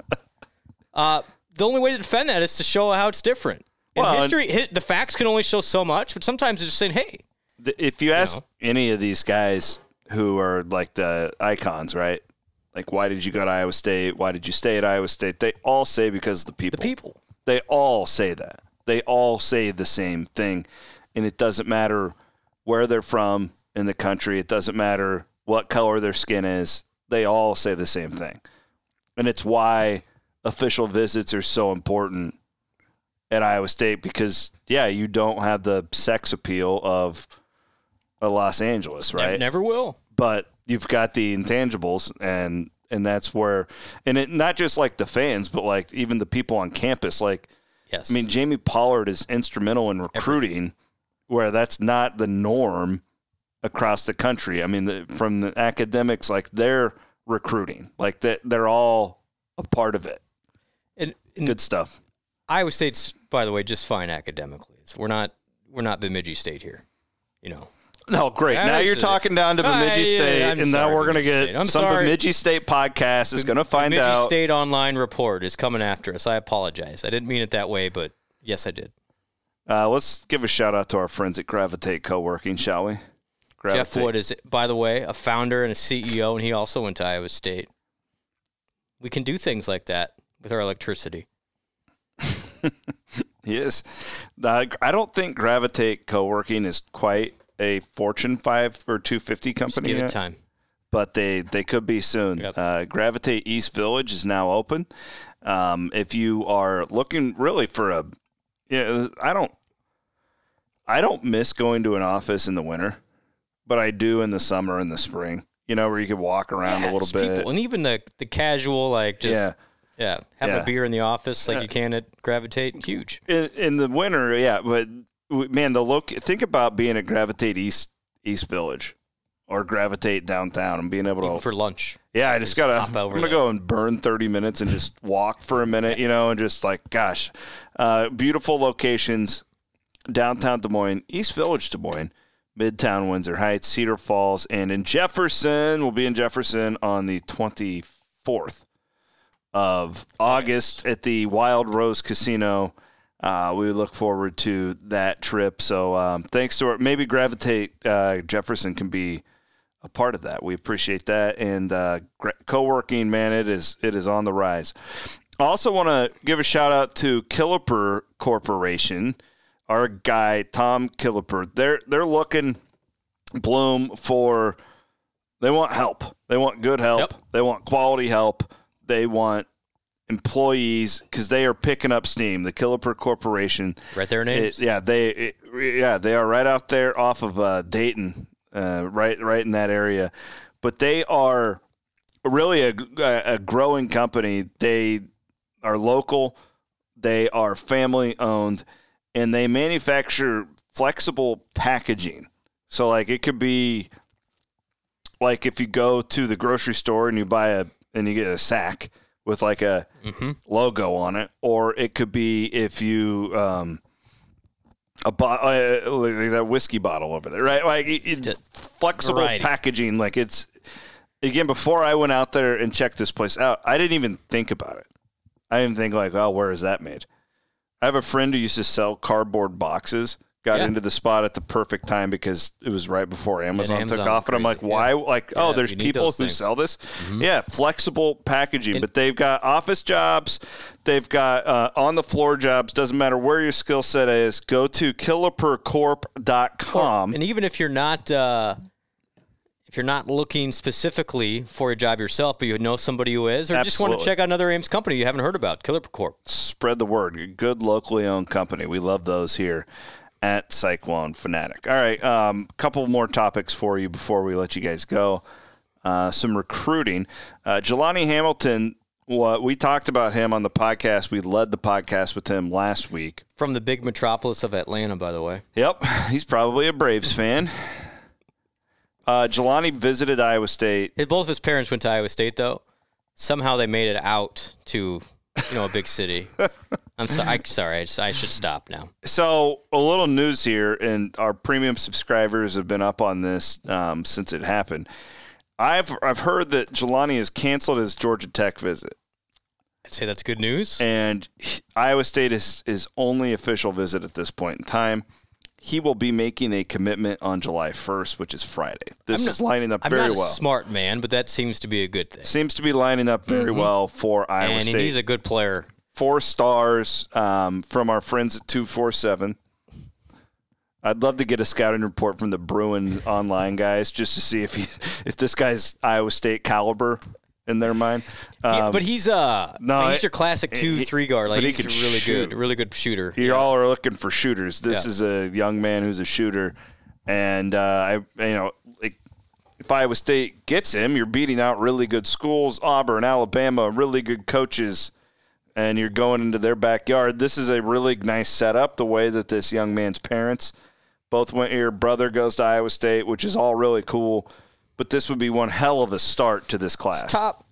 The only way to defend that is to show how it's different. In history, the facts can only show so much, but sometimes it's just saying, hey. If you ask any of these guys who are like the icons, right? Like, why did you go to Iowa State? Why did you stay at Iowa State? They all say because of the people. The people. They all say that. They all say the same thing. And it doesn't matter where they're from in the country. It doesn't matter what color their skin is. They all say the same thing. And it's why official visits are so important at Iowa State because, you don't have the sex appeal of Los Angeles, right? Never will. But you've got the intangibles, and that's where – and it not just like the fans, but like even the people on campus. Like, yes. I mean, Jamie Pollard is instrumental in recruiting where that's not the norm across the country. I mean, from the academics, like they're recruiting. Like they're all a part of it. And good stuff. Iowa State's, by the way, just fine academically. We're not Bemidji State here, No, great. Now you're talking down to Bemidji State, and now we're going to get some Bemidji State podcast is going to find out. Bemidji State Online Report is coming after us. I apologize. I didn't mean it that way, but yes, I did. Let's give a shout out to our friends at Gravitate Co-working, shall we? Jeff Wood is, by the way, a founder and a CEO, and he also went to Iowa State. We can do things like that with our electricity. Yes. I don't think Gravitate Co-working is quite a Fortune 5 or 250 company Just give yet, it time. but they could be soon. Yep. Gravitate East Village is now open. If you are looking really for I don't miss going to an office in the winter, but I do in the summer and the spring. Where you can walk around a little bit, people, and even the casual have a beer in the office like you can at Gravitate. Huge in the winter, but. Man, think about being at Gravitate East Village or Gravitate downtown and being able to for lunch. Yeah, I'm gonna go and burn 30 minutes and just walk for a minute, and just like, gosh, beautiful locations, downtown Des Moines, East Village Des Moines, Midtown Windsor Heights, Cedar Falls, and in Jefferson. We'll be in Jefferson on the 24th of August at the Wild Rose Casino. We look forward to that trip. So thanks to maybe Gravitate Jefferson can be a part of that. We appreciate that. And co-working, man, it is on the rise. I also want to give a shout out to Killeper Corporation, our guy Tom Killeper. They're looking, Bloom, for they want help. They want good help. Yep. They want quality help. They want employees because they are picking up steam. The Killeper Corporation, right there in Ames. They are right out there off of Dayton, right in that area. But they are really a growing company. They are local. They are family owned, and they manufacture flexible packaging. So like it could be like if you go to the grocery store and you you get a sack with like a logo on it, or it could be if you like that whiskey bottle over there, right? Like flexible variety. Packaging. Like it's again, before I went out there and checked this place out, I didn't even think about it. I didn't think like, oh, where is that made? I have a friend who used to sell cardboard boxes. Got into the spot at the perfect time because it was right before Amazon took off. And I'm like, why? Like, there's people who sell this. Mm-hmm. Yeah, flexible packaging. But they've got office jobs. They've got on-the-floor jobs. Doesn't matter where your skill set is. Go to killepercorp.com. And even if you're not if you're not looking specifically for a job yourself, but you know somebody who is, or just want to check out another Ames company you haven't heard about, Killer Corp. Spread the word. Good locally owned company. We love those here at Cyclone Fanatic. All right, couple more topics for you before we let you guys go. Some recruiting. Jelani Hamilton, we talked about him on the podcast. We led the podcast with him last week. From the big metropolis of Atlanta, by the way. Yep, he's probably a Braves fan. Jelani visited Iowa State. Both his parents went to Iowa State, though. Somehow they made it out to, a big city. I'm sorry. I should stop now. So a little news here, and our premium subscribers have been up on this since it happened. I've heard that Jelani has canceled his Georgia Tech visit. I'd say that's good news. And Iowa State is his only official visit at this point in time. He will be making a commitment on July 1st, which is Friday. This is lining up very well. I'm not a smart man, but that seems to be a good thing. Seems to be lining up very well for Iowa State. And he's a good player. 4 stars from our friends at 247. I'd love to get a scouting report from the Bruin online guys just to see if this guy's Iowa State caliber in their mind. But he's he's your classic 2-3 guard. Like he's really good shooter. You all are looking for shooters. This is a young man who's a shooter, and if Iowa State gets him, you're beating out really good schools, Auburn, Alabama, really good coaches, and you're going into their backyard. This is a really nice setup. The way that this young man's parents both went here, brother goes to Iowa State, which is all really cool. But this would be one hell of a start to this class. It's top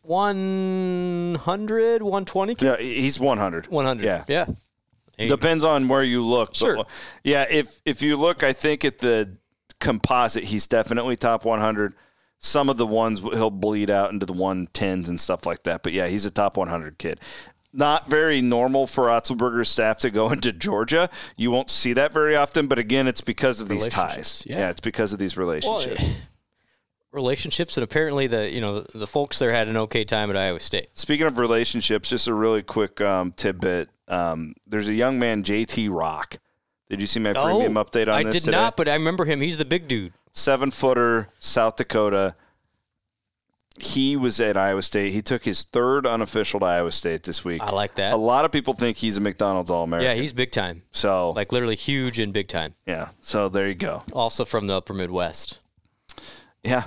100, 120? Yeah, he's 100. 100. Yeah. Depends on where you look. Sure. But, yeah, if you look, I think at the composite, he's definitely top 100. Some of the ones he'll bleed out into the 110s and stuff like that. But, yeah, he's a top 100 kid. Not very normal for Otzelberger's staff to go into Georgia. You won't see that very often. But, again, it's because of these ties. Yeah, it's because of these relationships. Well, relationships, and apparently the folks there had an okay time at Iowa State. Speaking of relationships, just a really quick tidbit. There's a young man, JT Rock. Did you see my premium update on this today? I did not, but I remember him. He's the big dude. 7-footer, South Dakota. He was at Iowa State. He took his 3rd unofficial to Iowa State this week. I like that. A lot of people think he's a McDonald's All-American. Yeah, he's big time. So, like literally huge and big time. Yeah, so there you go. Also from the upper Midwest. Yeah.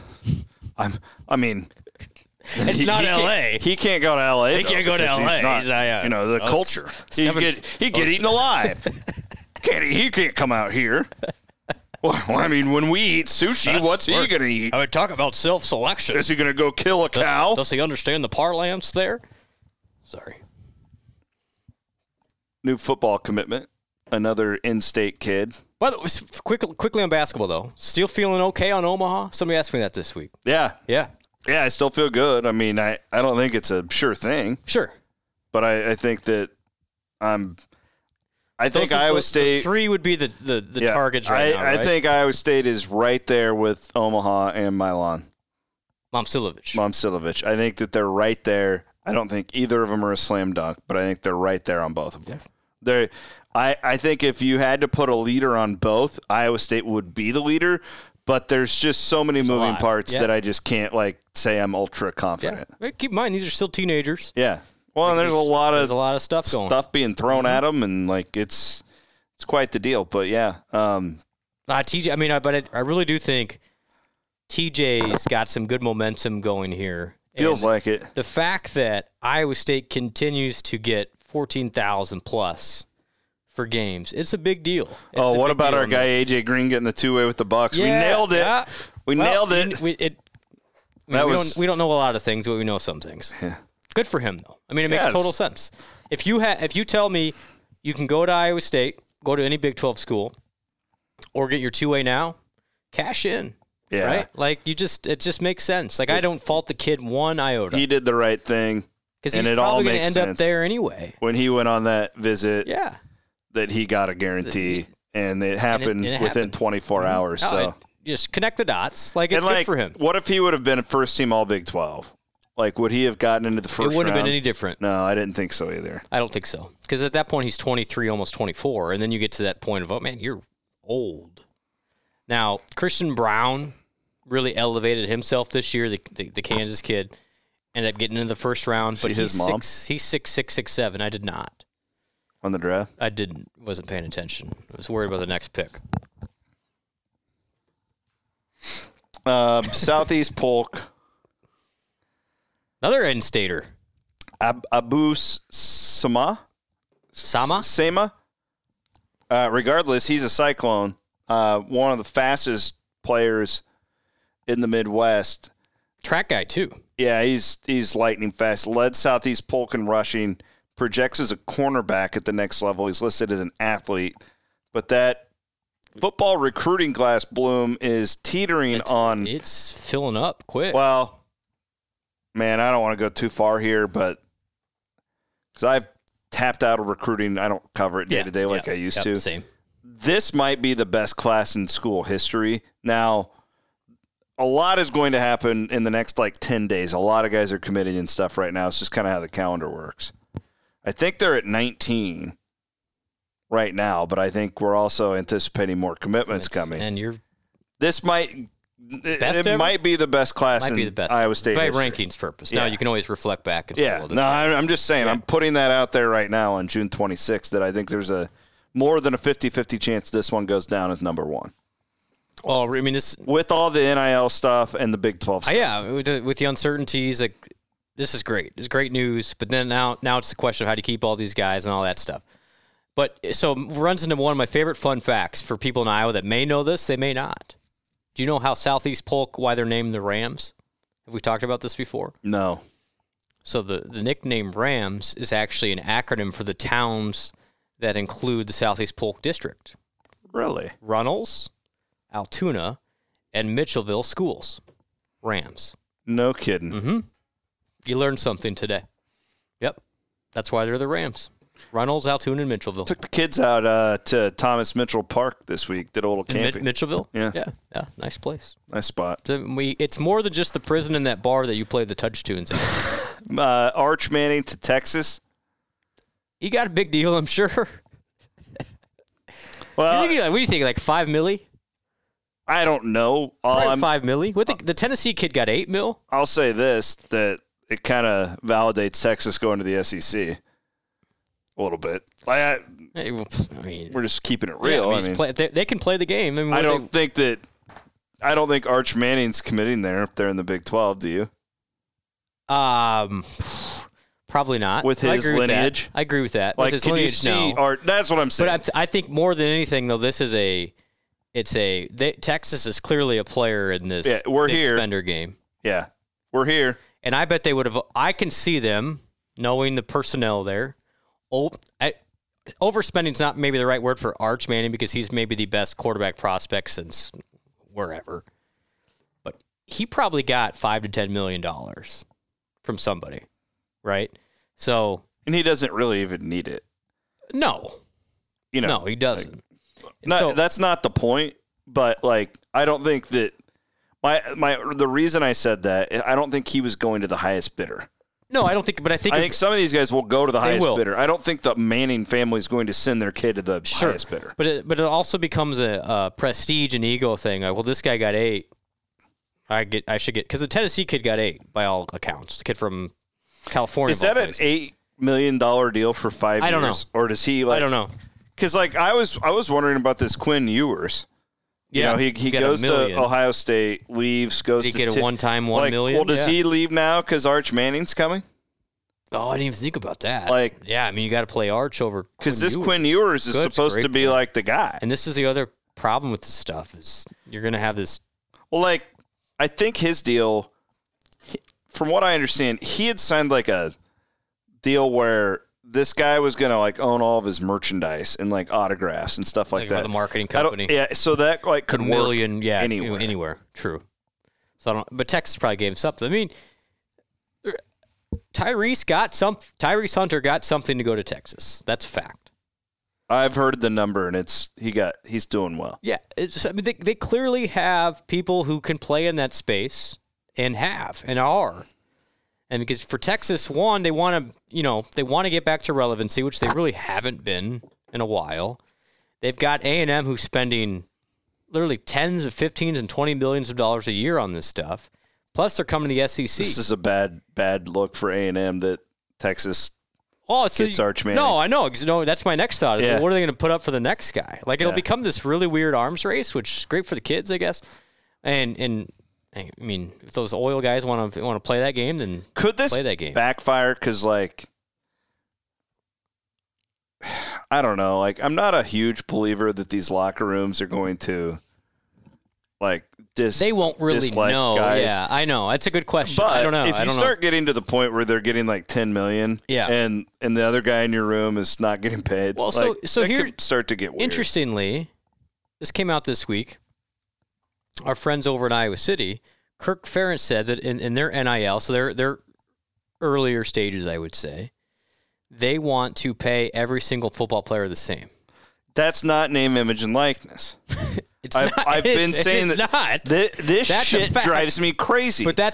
It's not L.A. He can't go to L.A. He can't go to L.A. He's not, the culture. He'd get eaten alive. He can't come out here. Well, when we eat sushi, what's he going to eat? I would talk about self-selection. Is he going to go kill a cow? Does he understand the parlance there? Sorry. New football commitment. Another in-state kid. By the way, quickly on basketball, though. Still feeling okay on Omaha? Somebody asked me that this week. Yeah. Yeah. Yeah, I still feel good. I mean, I don't think it's a sure thing. Sure. But I think that I think Iowa State. The 3 would be the targets right now, right? I think Iowa State is right there with Omaha and Milan. Momcilovic. I think that they're right there. I don't think either of them are a slam dunk, but I think they're right there on both of them. Yeah. I think if you had to put a leader on both, Iowa State would be the leader, but there's just so many moving parts that I just can't say I'm ultra confident. Yeah. Keep in mind, these are still teenagers. Yeah. Well, and there's a lot of stuff going. Stuff being thrown at them, and it's quite the deal. But yeah, TJ. I really do think TJ's got some good momentum going here. Feels like it. The fact that Iowa State continues to get 14,000 plus for games, it's a big deal. What about our guy AJ Green getting the 2-way with the Bucks? Yeah, we nailed it. Yeah. We nailed it. We don't know a lot of things, but we know some things. Yeah. Good for him, though. I mean, it makes total sense. If you tell me you can go to Iowa State, go to any Big 12 school, or get your 2-way now, cash in. Yeah. Right? Like, it just makes sense. Like, I don't fault the kid one iota. He did the right thing. Because he's probably going to end up there anyway. When he went on that visit, that he got a guarantee, and it happened within 24 hours. So just connect the dots. Like, it's good for him. What if he would have been a first-team All-Big 12? Like, would he have gotten into the first round? It wouldn't have been any different. No, I didn't think so either. I don't think so. Because at that point, he's 23, almost 24, and then you get to that point of, oh, man, you're old. Now, Christian Brown really elevated himself this year. The Kansas kid ended up getting into the first round. But his mom? He's 6'6", 6'7". I did not. On the draft? I wasn't paying attention. I was worried about the next pick. Southeast Polk. Another in-stater. Abu Sama? Sama? Regardless, he's a Cyclone. One of the fastest players in the Midwest. Track guy, too. Yeah, he's lightning fast. Led Southeast Polk in rushing. Projects as a cornerback at the next level. He's listed as an athlete. But that football recruiting glass bloom is teetering on. It's filling up quick. Well, man, I don't want to go too far here, but because I've tapped out of recruiting, I don't cover it day to day like I used to. Same. This might be the best class in school history. Now, a lot is going to happen in the next 10 days. A lot of guys are committing and stuff right now. It's just kind of how the calendar works. I think they're at 19 right now, but I think we're also anticipating more commitments coming. And this might be the best class in Iowa State by history. rankings purpose. Now you can always reflect back and say, I'm just saying, I'm putting that out there right now on June 26th that I think there's a more than a 50-50 chance this one goes down as number one. Well, I mean, this with all the NIL stuff and the Big 12 stuff. With the uncertainties, this is great. It's great news. But then now it's the question of how do you keep all these guys and all that stuff. But so runs into one of my favorite fun facts for people in Iowa that may know this, they may not. Do you know how Southeast Polk, why they're named the Rams? Have we talked about this before? No. So the nickname Rams is actually an acronym for the towns that include the Southeast Polk district. Really? Runnels, Altoona, and Mitchellville schools. Rams. No kidding. Mm-hmm. You learned something today. Yep. That's why they're the Rams. Runnels, Altoona, and Mitchellville. Took the kids out to Thomas Mitchell Park this week. Did a little camping. Mitchellville? Yeah. Nice place. Nice spot. So it's more than just the prison and that bar that you play the touch tunes at. Arch Manning to Texas. He got a big deal, I'm sure. Well, what do you think? Like $5 million? I don't know. $5 million. The Tennessee kid got $8 million. I'll say this: that it kind of validates Texas going to the SEC a little bit. I mean, we're just keeping it real. They can play the game. I don't think Arch Manning's committing there if they're in the Big 12. Do you? Probably not. With his lineage? I agree with that. With his lineage, no. That's what I'm saying. But I think more than anything, though, Texas is clearly a player in this big spender game. Yeah, we're here. And I bet they would have. I can see them knowing the personnel there. Overspending's not maybe the right word for Arch Manning because he's maybe the best quarterback prospect since wherever. But he probably got $5 to $10 million from somebody, right? So, and he doesn't really even need it. No, no, he doesn't. That's not the point. But I don't think that the reason I said that, I don't think he was going to the highest bidder. No, I don't think. But I think some of these guys will go to the highest bidder. I don't think the Manning family is going to send their kid to the highest bidder. But it also becomes a prestige and ego thing. Like, well, this guy got 8. I should get, because the Tennessee kid got 8 by all accounts. The kid from California. Is that an $8 million deal for 5 years? I don't know. Or does he I don't know. Because I was wondering about this Quinn Ewers. Yeah, he goes to Ohio State, leaves, goes Did to... he get a one-time $1 million? Well, does he leave now because Arch Manning's coming? Oh, I didn't even think about that. Yeah, I mean, you got to play Arch over because this Quinn Ewers is supposed to be like the guy. And this is the other problem with this stuff is you're going to have this... Well, I think his deal, from what I understand, he had signed a deal where this guy was going to own all of his merchandise and autographs and stuff like that. The marketing company. Yeah, so that could $1 million, work anywhere. True. So but Texas probably gave him something. I mean, Tyrese Hunter got something to go to Texas. That's a fact. I've heard the number, and he's doing well. Yeah, they clearly have people who can play in that space and are. And because for Texas, one, they want to get back to relevancy, which they really haven't been in a while. They've got A&M who's spending literally tens of 15s and $20 millions of a year on this stuff. Plus, they're coming to the SEC. This is a bad look for A&M that Texas gets Arch Manning. No, I know. No, that's my next thought. Well, what are they going to put up for the next guy? Like, it'll become this really weird arms race, which is great for the kids, I guess. And I mean, if those oil guys want to play that game, then could this play that game. Backfire? Because, like, I don't know. Like, I'm not a huge believer that these locker rooms are going to, like, they won't really know. Guys. Yeah, I know. That's a good question. But I don't know. If you start getting to the point where they're getting like $10 million, and the other guy in your room is not getting paid, well, like, so here could start to get weird. Interestingly, this came out this week. Our friends over in Iowa City, Kirk Ferentz said that in their NIL, so their earlier stages, I would say, they want to pay every single football player the same. That's not name, image, and likeness. I've been saying that this shit drives me crazy. But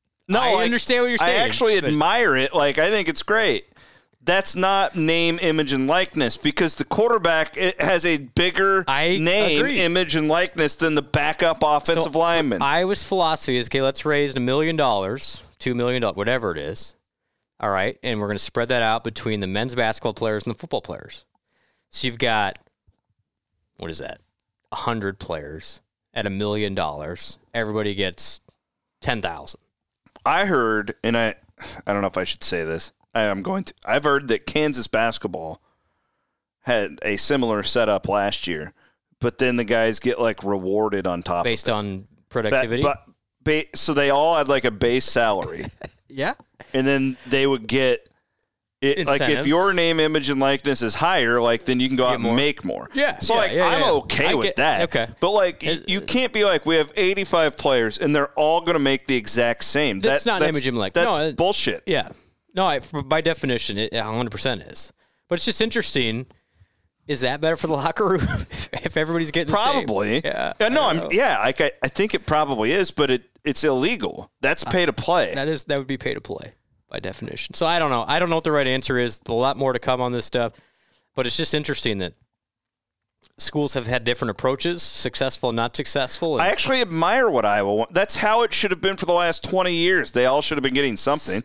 I understand what you're saying. I actually admire it. Like, I think it's great. That's not name, image, and likeness because the quarterback has a bigger name, image, and likeness than the backup offensive lineman. Iowa's philosophy is, okay, let's raise $1 million, $2 million, whatever it is. All right, and we're going to spread that out between the men's basketball players and the football players. So you've got, what is that? 100 players at $1 million. Everybody gets 10,000. I heard, and I don't know if I should say this. I've heard that Kansas basketball had a similar setup last year, but then the guys get like rewarded on top based on productivity. So they all had like a base salary. Yeah, and then they would get. Like if your name, image, and likeness is higher, like then you can go out and make more. Yeah. So I'm okay with that. Okay. But like you can't be like we have 85 players and they're all going to make the exact same. That's not image and likeness. That's bullshit. Yeah. No, by definition, it 100% is. But it's just interesting. Is that better for the locker room if everybody's getting probably? The same? Yeah. No, I think it probably is, but it's illegal. That's pay to play. That would be pay to play. By definition. So I don't know. I don't know what the right answer is. A lot more to come on this stuff. But it's just interesting that schools have had different approaches, successful and not successful. I actually admire what Iowa wants. That's how it should have been for the last 20 years. They all should have been getting something.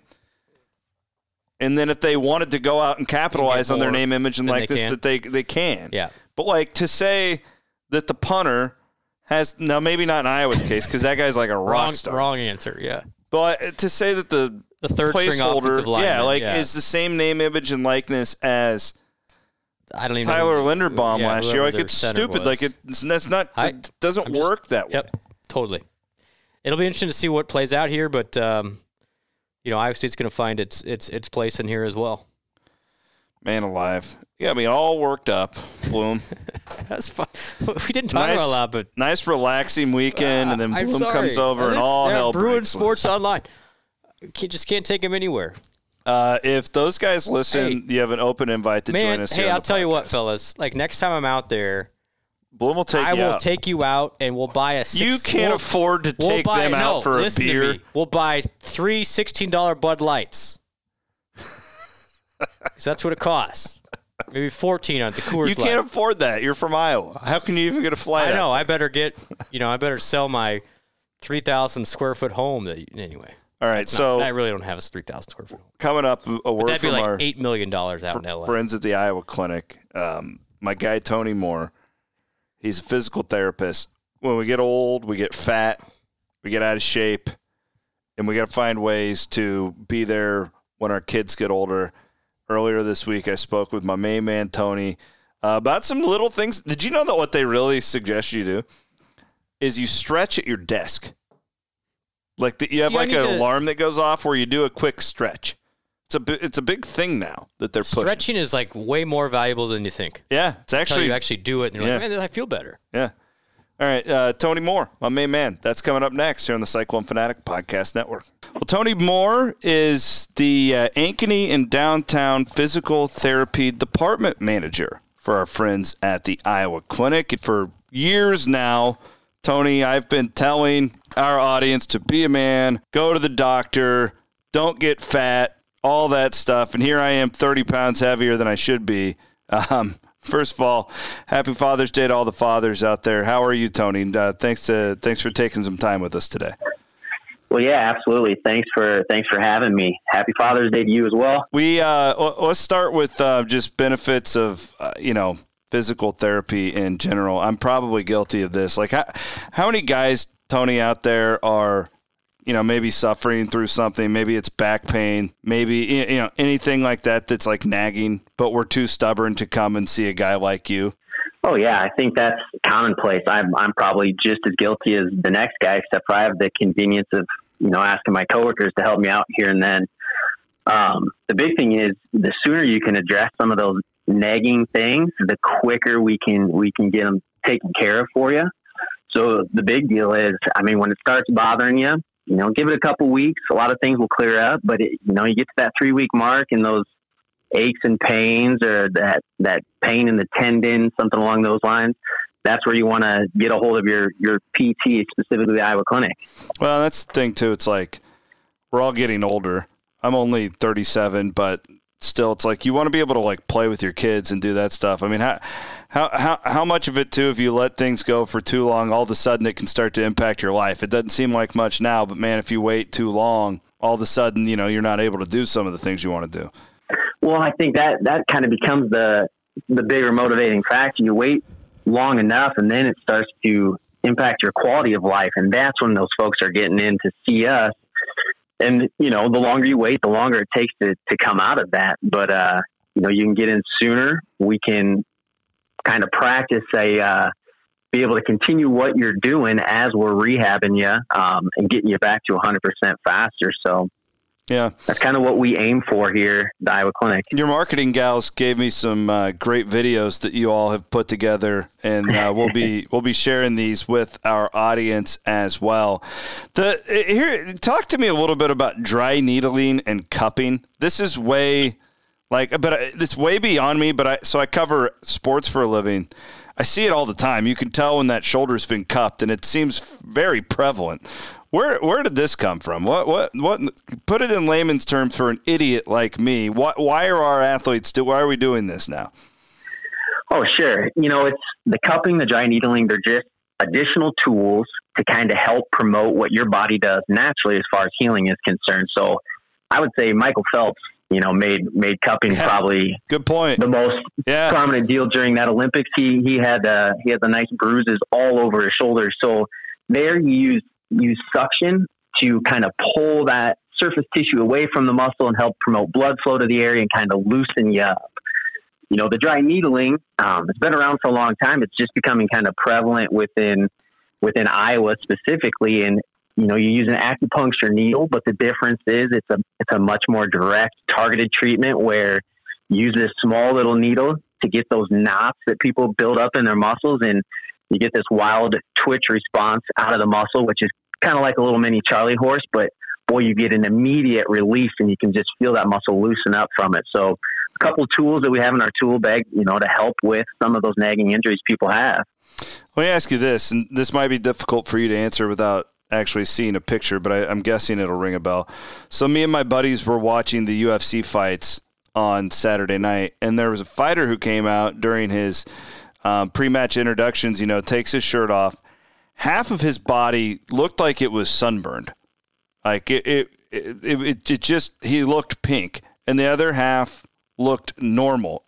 And then if they wanted to go out and capitalize on their name, image, and likeness, that they can. Yeah. But like to say that the punter has, now maybe not in Iowa's case because that guy's like a rock star. Wrong answer, yeah. But to say that the third string offensive lineman, is the same name, image, and likeness as I don't even Tyler know, Linderbaum last year. Like it's stupid. Was. Like it doesn't work that way. Yep, totally. It'll be interesting to see what plays out here, but Iowa State's going to find its place in here as well. Man alive, you got me all worked up, Bloom. That's fun. We didn't talk about a lot, but nice relaxing weekend, and then Bloom comes over and all hell breaks Bruin Sports Online. Just can't take him anywhere. If those guys listen, you have an open invite to join us. Hey, I'll tell you what, fellas. Like next time I'm out there, Bloom will take you out. I will take you out, and we'll buy a. You can't afford to take them out for a beer. To me. We'll buy 3 $16 Bud Lights. Because that's what it costs. Maybe 14 on the Coors Light. You can't afford that. You're from Iowa. How can you even get a flight? I know. I better sell my 3,000 square foot home. Anyway. All right. So I really don't have a 3,000 square foot home. Coming up, a word that'd from be like our $8 million out in LA. Friends at the Iowa Clinic. My guy Tony Moore. He's a physical therapist. When we get old, we get fat, we get out of shape, and we got to find ways to be there when our kids get older. Earlier this week, I spoke with my main man, Tony, about some little things. Did you know that what they really suggest you do is you stretch at your desk? Like you have an alarm that goes off where you do a quick stretch. It's a big thing now that they're pushing. Stretching is like way more valuable than you think. Yeah, it's actually. Until you actually do it, and you're like, man, I feel better. Yeah. All right, Tony Moore, my main man. That's coming up next here on the Cyclone Fanatic Podcast Network. Well, Tony Moore is the Ankeny and Downtown Physical Therapy Department Manager for our friends at the Iowa Clinic. For years now, Tony, I've been telling our audience to be a man, go to the doctor, don't get fat, all that stuff. And here I am 30 pounds heavier than I should be. First of all, happy Father's Day to all the fathers out there. How are you, Tony? Thanks for taking some time with us today. Well, yeah, absolutely. Thanks for having me. Happy Father's Day to you as well. Let's start with just benefits of physical therapy in general. I'm probably guilty of this. Like, how many guys, Tony, out there are, maybe suffering through something? Maybe it's back pain, maybe, anything like that that's like nagging, but we're too stubborn to come and see a guy like you. Oh yeah, I think that's commonplace. I'm probably just as guilty as the next guy, except for I have the convenience of, asking my coworkers to help me out here and then. The big thing is the sooner you can address some of those nagging things, the quicker we can get them taken care of for you. So the big deal is, when it starts bothering you, give it a couple weeks. A lot of things will clear up, but you get to that 3-week mark and those aches and pains, or that pain in the tendon, something along those lines. That's where you want to get a hold of your PT, specifically the Iowa Clinic. Well, that's the thing too. It's like we're all getting older. I'm only 37, but still, it's like you want to be able to like play with your kids and do that stuff. I mean, how much of it too, if you let things go for too long, all of a sudden it can start to impact your life. It doesn't seem like much now, but man, if you wait too long, all of a sudden, you're not able to do some of the things you want to do. Well, I think that kind of becomes the bigger motivating factor. You wait long enough, and then it starts to impact your quality of life, and that's when those folks are getting in to see us. And, the longer you wait, the longer it takes to come out of that. But, you can get in sooner. We can kind of practice be able to continue what you're doing as we're rehabbing you and getting you back to 100% faster. So, yeah, that's kind of what we aim for here at the Iowa Clinic. Your marketing gals gave me some great videos that you all have put together, and we'll be sharing these with our audience as well. Here, talk to me a little bit about dry needling and cupping. This is it's way beyond me. But I cover sports for a living. I see it all the time. You can tell when that shoulder's been cupped, and it seems very prevalent. Where did this come from? What? Put it in layman's terms for an idiot like me. Why are our athletes why are we doing this now? Oh, sure. It's the cupping, the dry needling. They're just additional tools to kind of help promote what your body does naturally as far as healing is concerned. So I would say Michael Phelps, made cupping probably good point. The most prominent deal during that Olympics. He had the nice bruises all over his shoulders. So there you use suction to kind of pull that surface tissue away from the muscle and help promote blood flow to the area and kind of loosen you up. The dry needling, it's been around for a long time. It's just becoming kind of prevalent within Iowa specifically. And, you use an acupuncture needle, but the difference is it's a much more direct targeted treatment where you use this small little needle to get those knots that people build up in their muscles, and you get this wild twitch response out of the muscle, which is kind of like a little mini Charlie horse, but boy, you get an immediate release and you can just feel that muscle loosen up from it. So a couple of tools that we have in our tool bag, to help with some of those nagging injuries people have. Let me ask you this, and this might be difficult for you to answer without actually seeing a picture, but I'm guessing it'll ring a bell. So me and my buddies were watching the UFC fights on Saturday night, and there was a fighter who came out during his pre-match introductions, takes his shirt off. Half of his body looked like it was sunburned. Like it just, he looked pink, and the other half looked normal.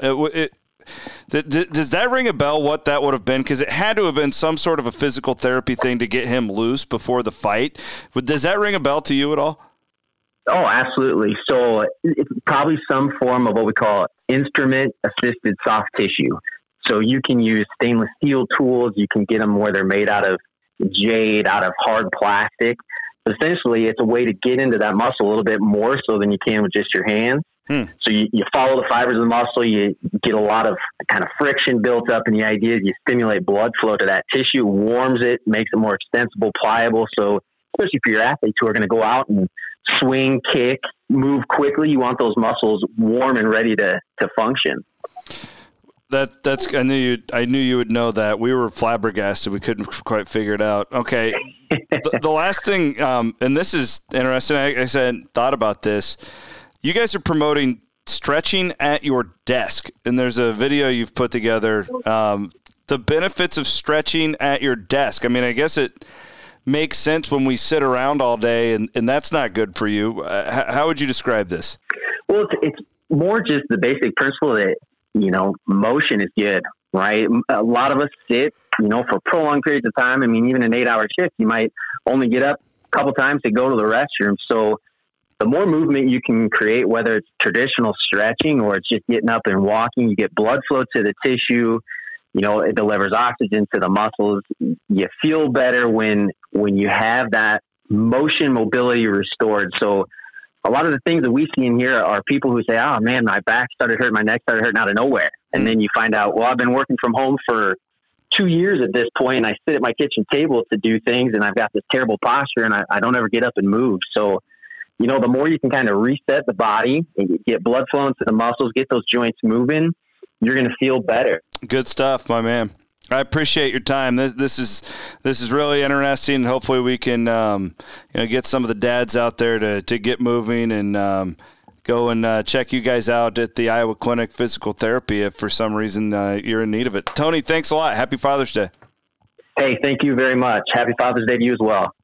Does that ring a bell, what that would have been? Because it had to have been some sort of a physical therapy thing to get him loose before the fight. Does that ring a bell to you at all? Oh, absolutely. So it's probably some form of what we call instrument-assisted soft tissue. So you can use stainless steel tools. You can get them where they're made out of jade, out of hard plastic. Essentially, it's a way to get into that muscle a little bit more so than you can with just your hands. So you follow the fibers of the muscle, you get a lot of kind of friction built up, and the idea is you stimulate blood flow to that tissue, warms it, makes it more extensible, pliable. So especially for your athletes who are going to go out and swing, kick, move quickly, you want those muscles warm and ready to function. That's I knew you would know that. We were flabbergasted. We couldn't quite figure it out. Okay. the last thing, and this is interesting. I thought about this. You guys are promoting stretching at your desk, and there's a video you've put together. The benefits of stretching at your desk. I mean, I guess it makes sense when we sit around all day, and that's not good for you. How would you describe this? Well, it's more just the basic principle that, motion is good, right? A lot of us sit, for prolonged periods of time. I mean, even an 8-hour shift, you might only get up a couple times to go to the restroom. So the more movement you can create, whether it's traditional stretching or it's just getting up and walking, you get blood flow to the tissue. It delivers oxygen to the muscles. You feel better when you have that motion mobility restored. So a lot of the things that we see in here are people who say, oh man, my back started hurting, my neck started hurting out of nowhere. And then you find out, well, I've been working from home for 2 years at this point, and I sit at my kitchen table to do things, and I've got this terrible posture, and I don't ever get up and move. So, the more you can kind of reset the body and get blood flowing to the muscles, get those joints moving, you're going to feel better. Good stuff, my man. I appreciate your time. This is really interesting. Hopefully we can get some of the dads out there to get moving and go and check you guys out at the Iowa Clinic Physical Therapy if for some reason you're in need of it. Tony, thanks a lot. Happy Father's Day. Hey, thank you very much. Happy Father's Day to you as well.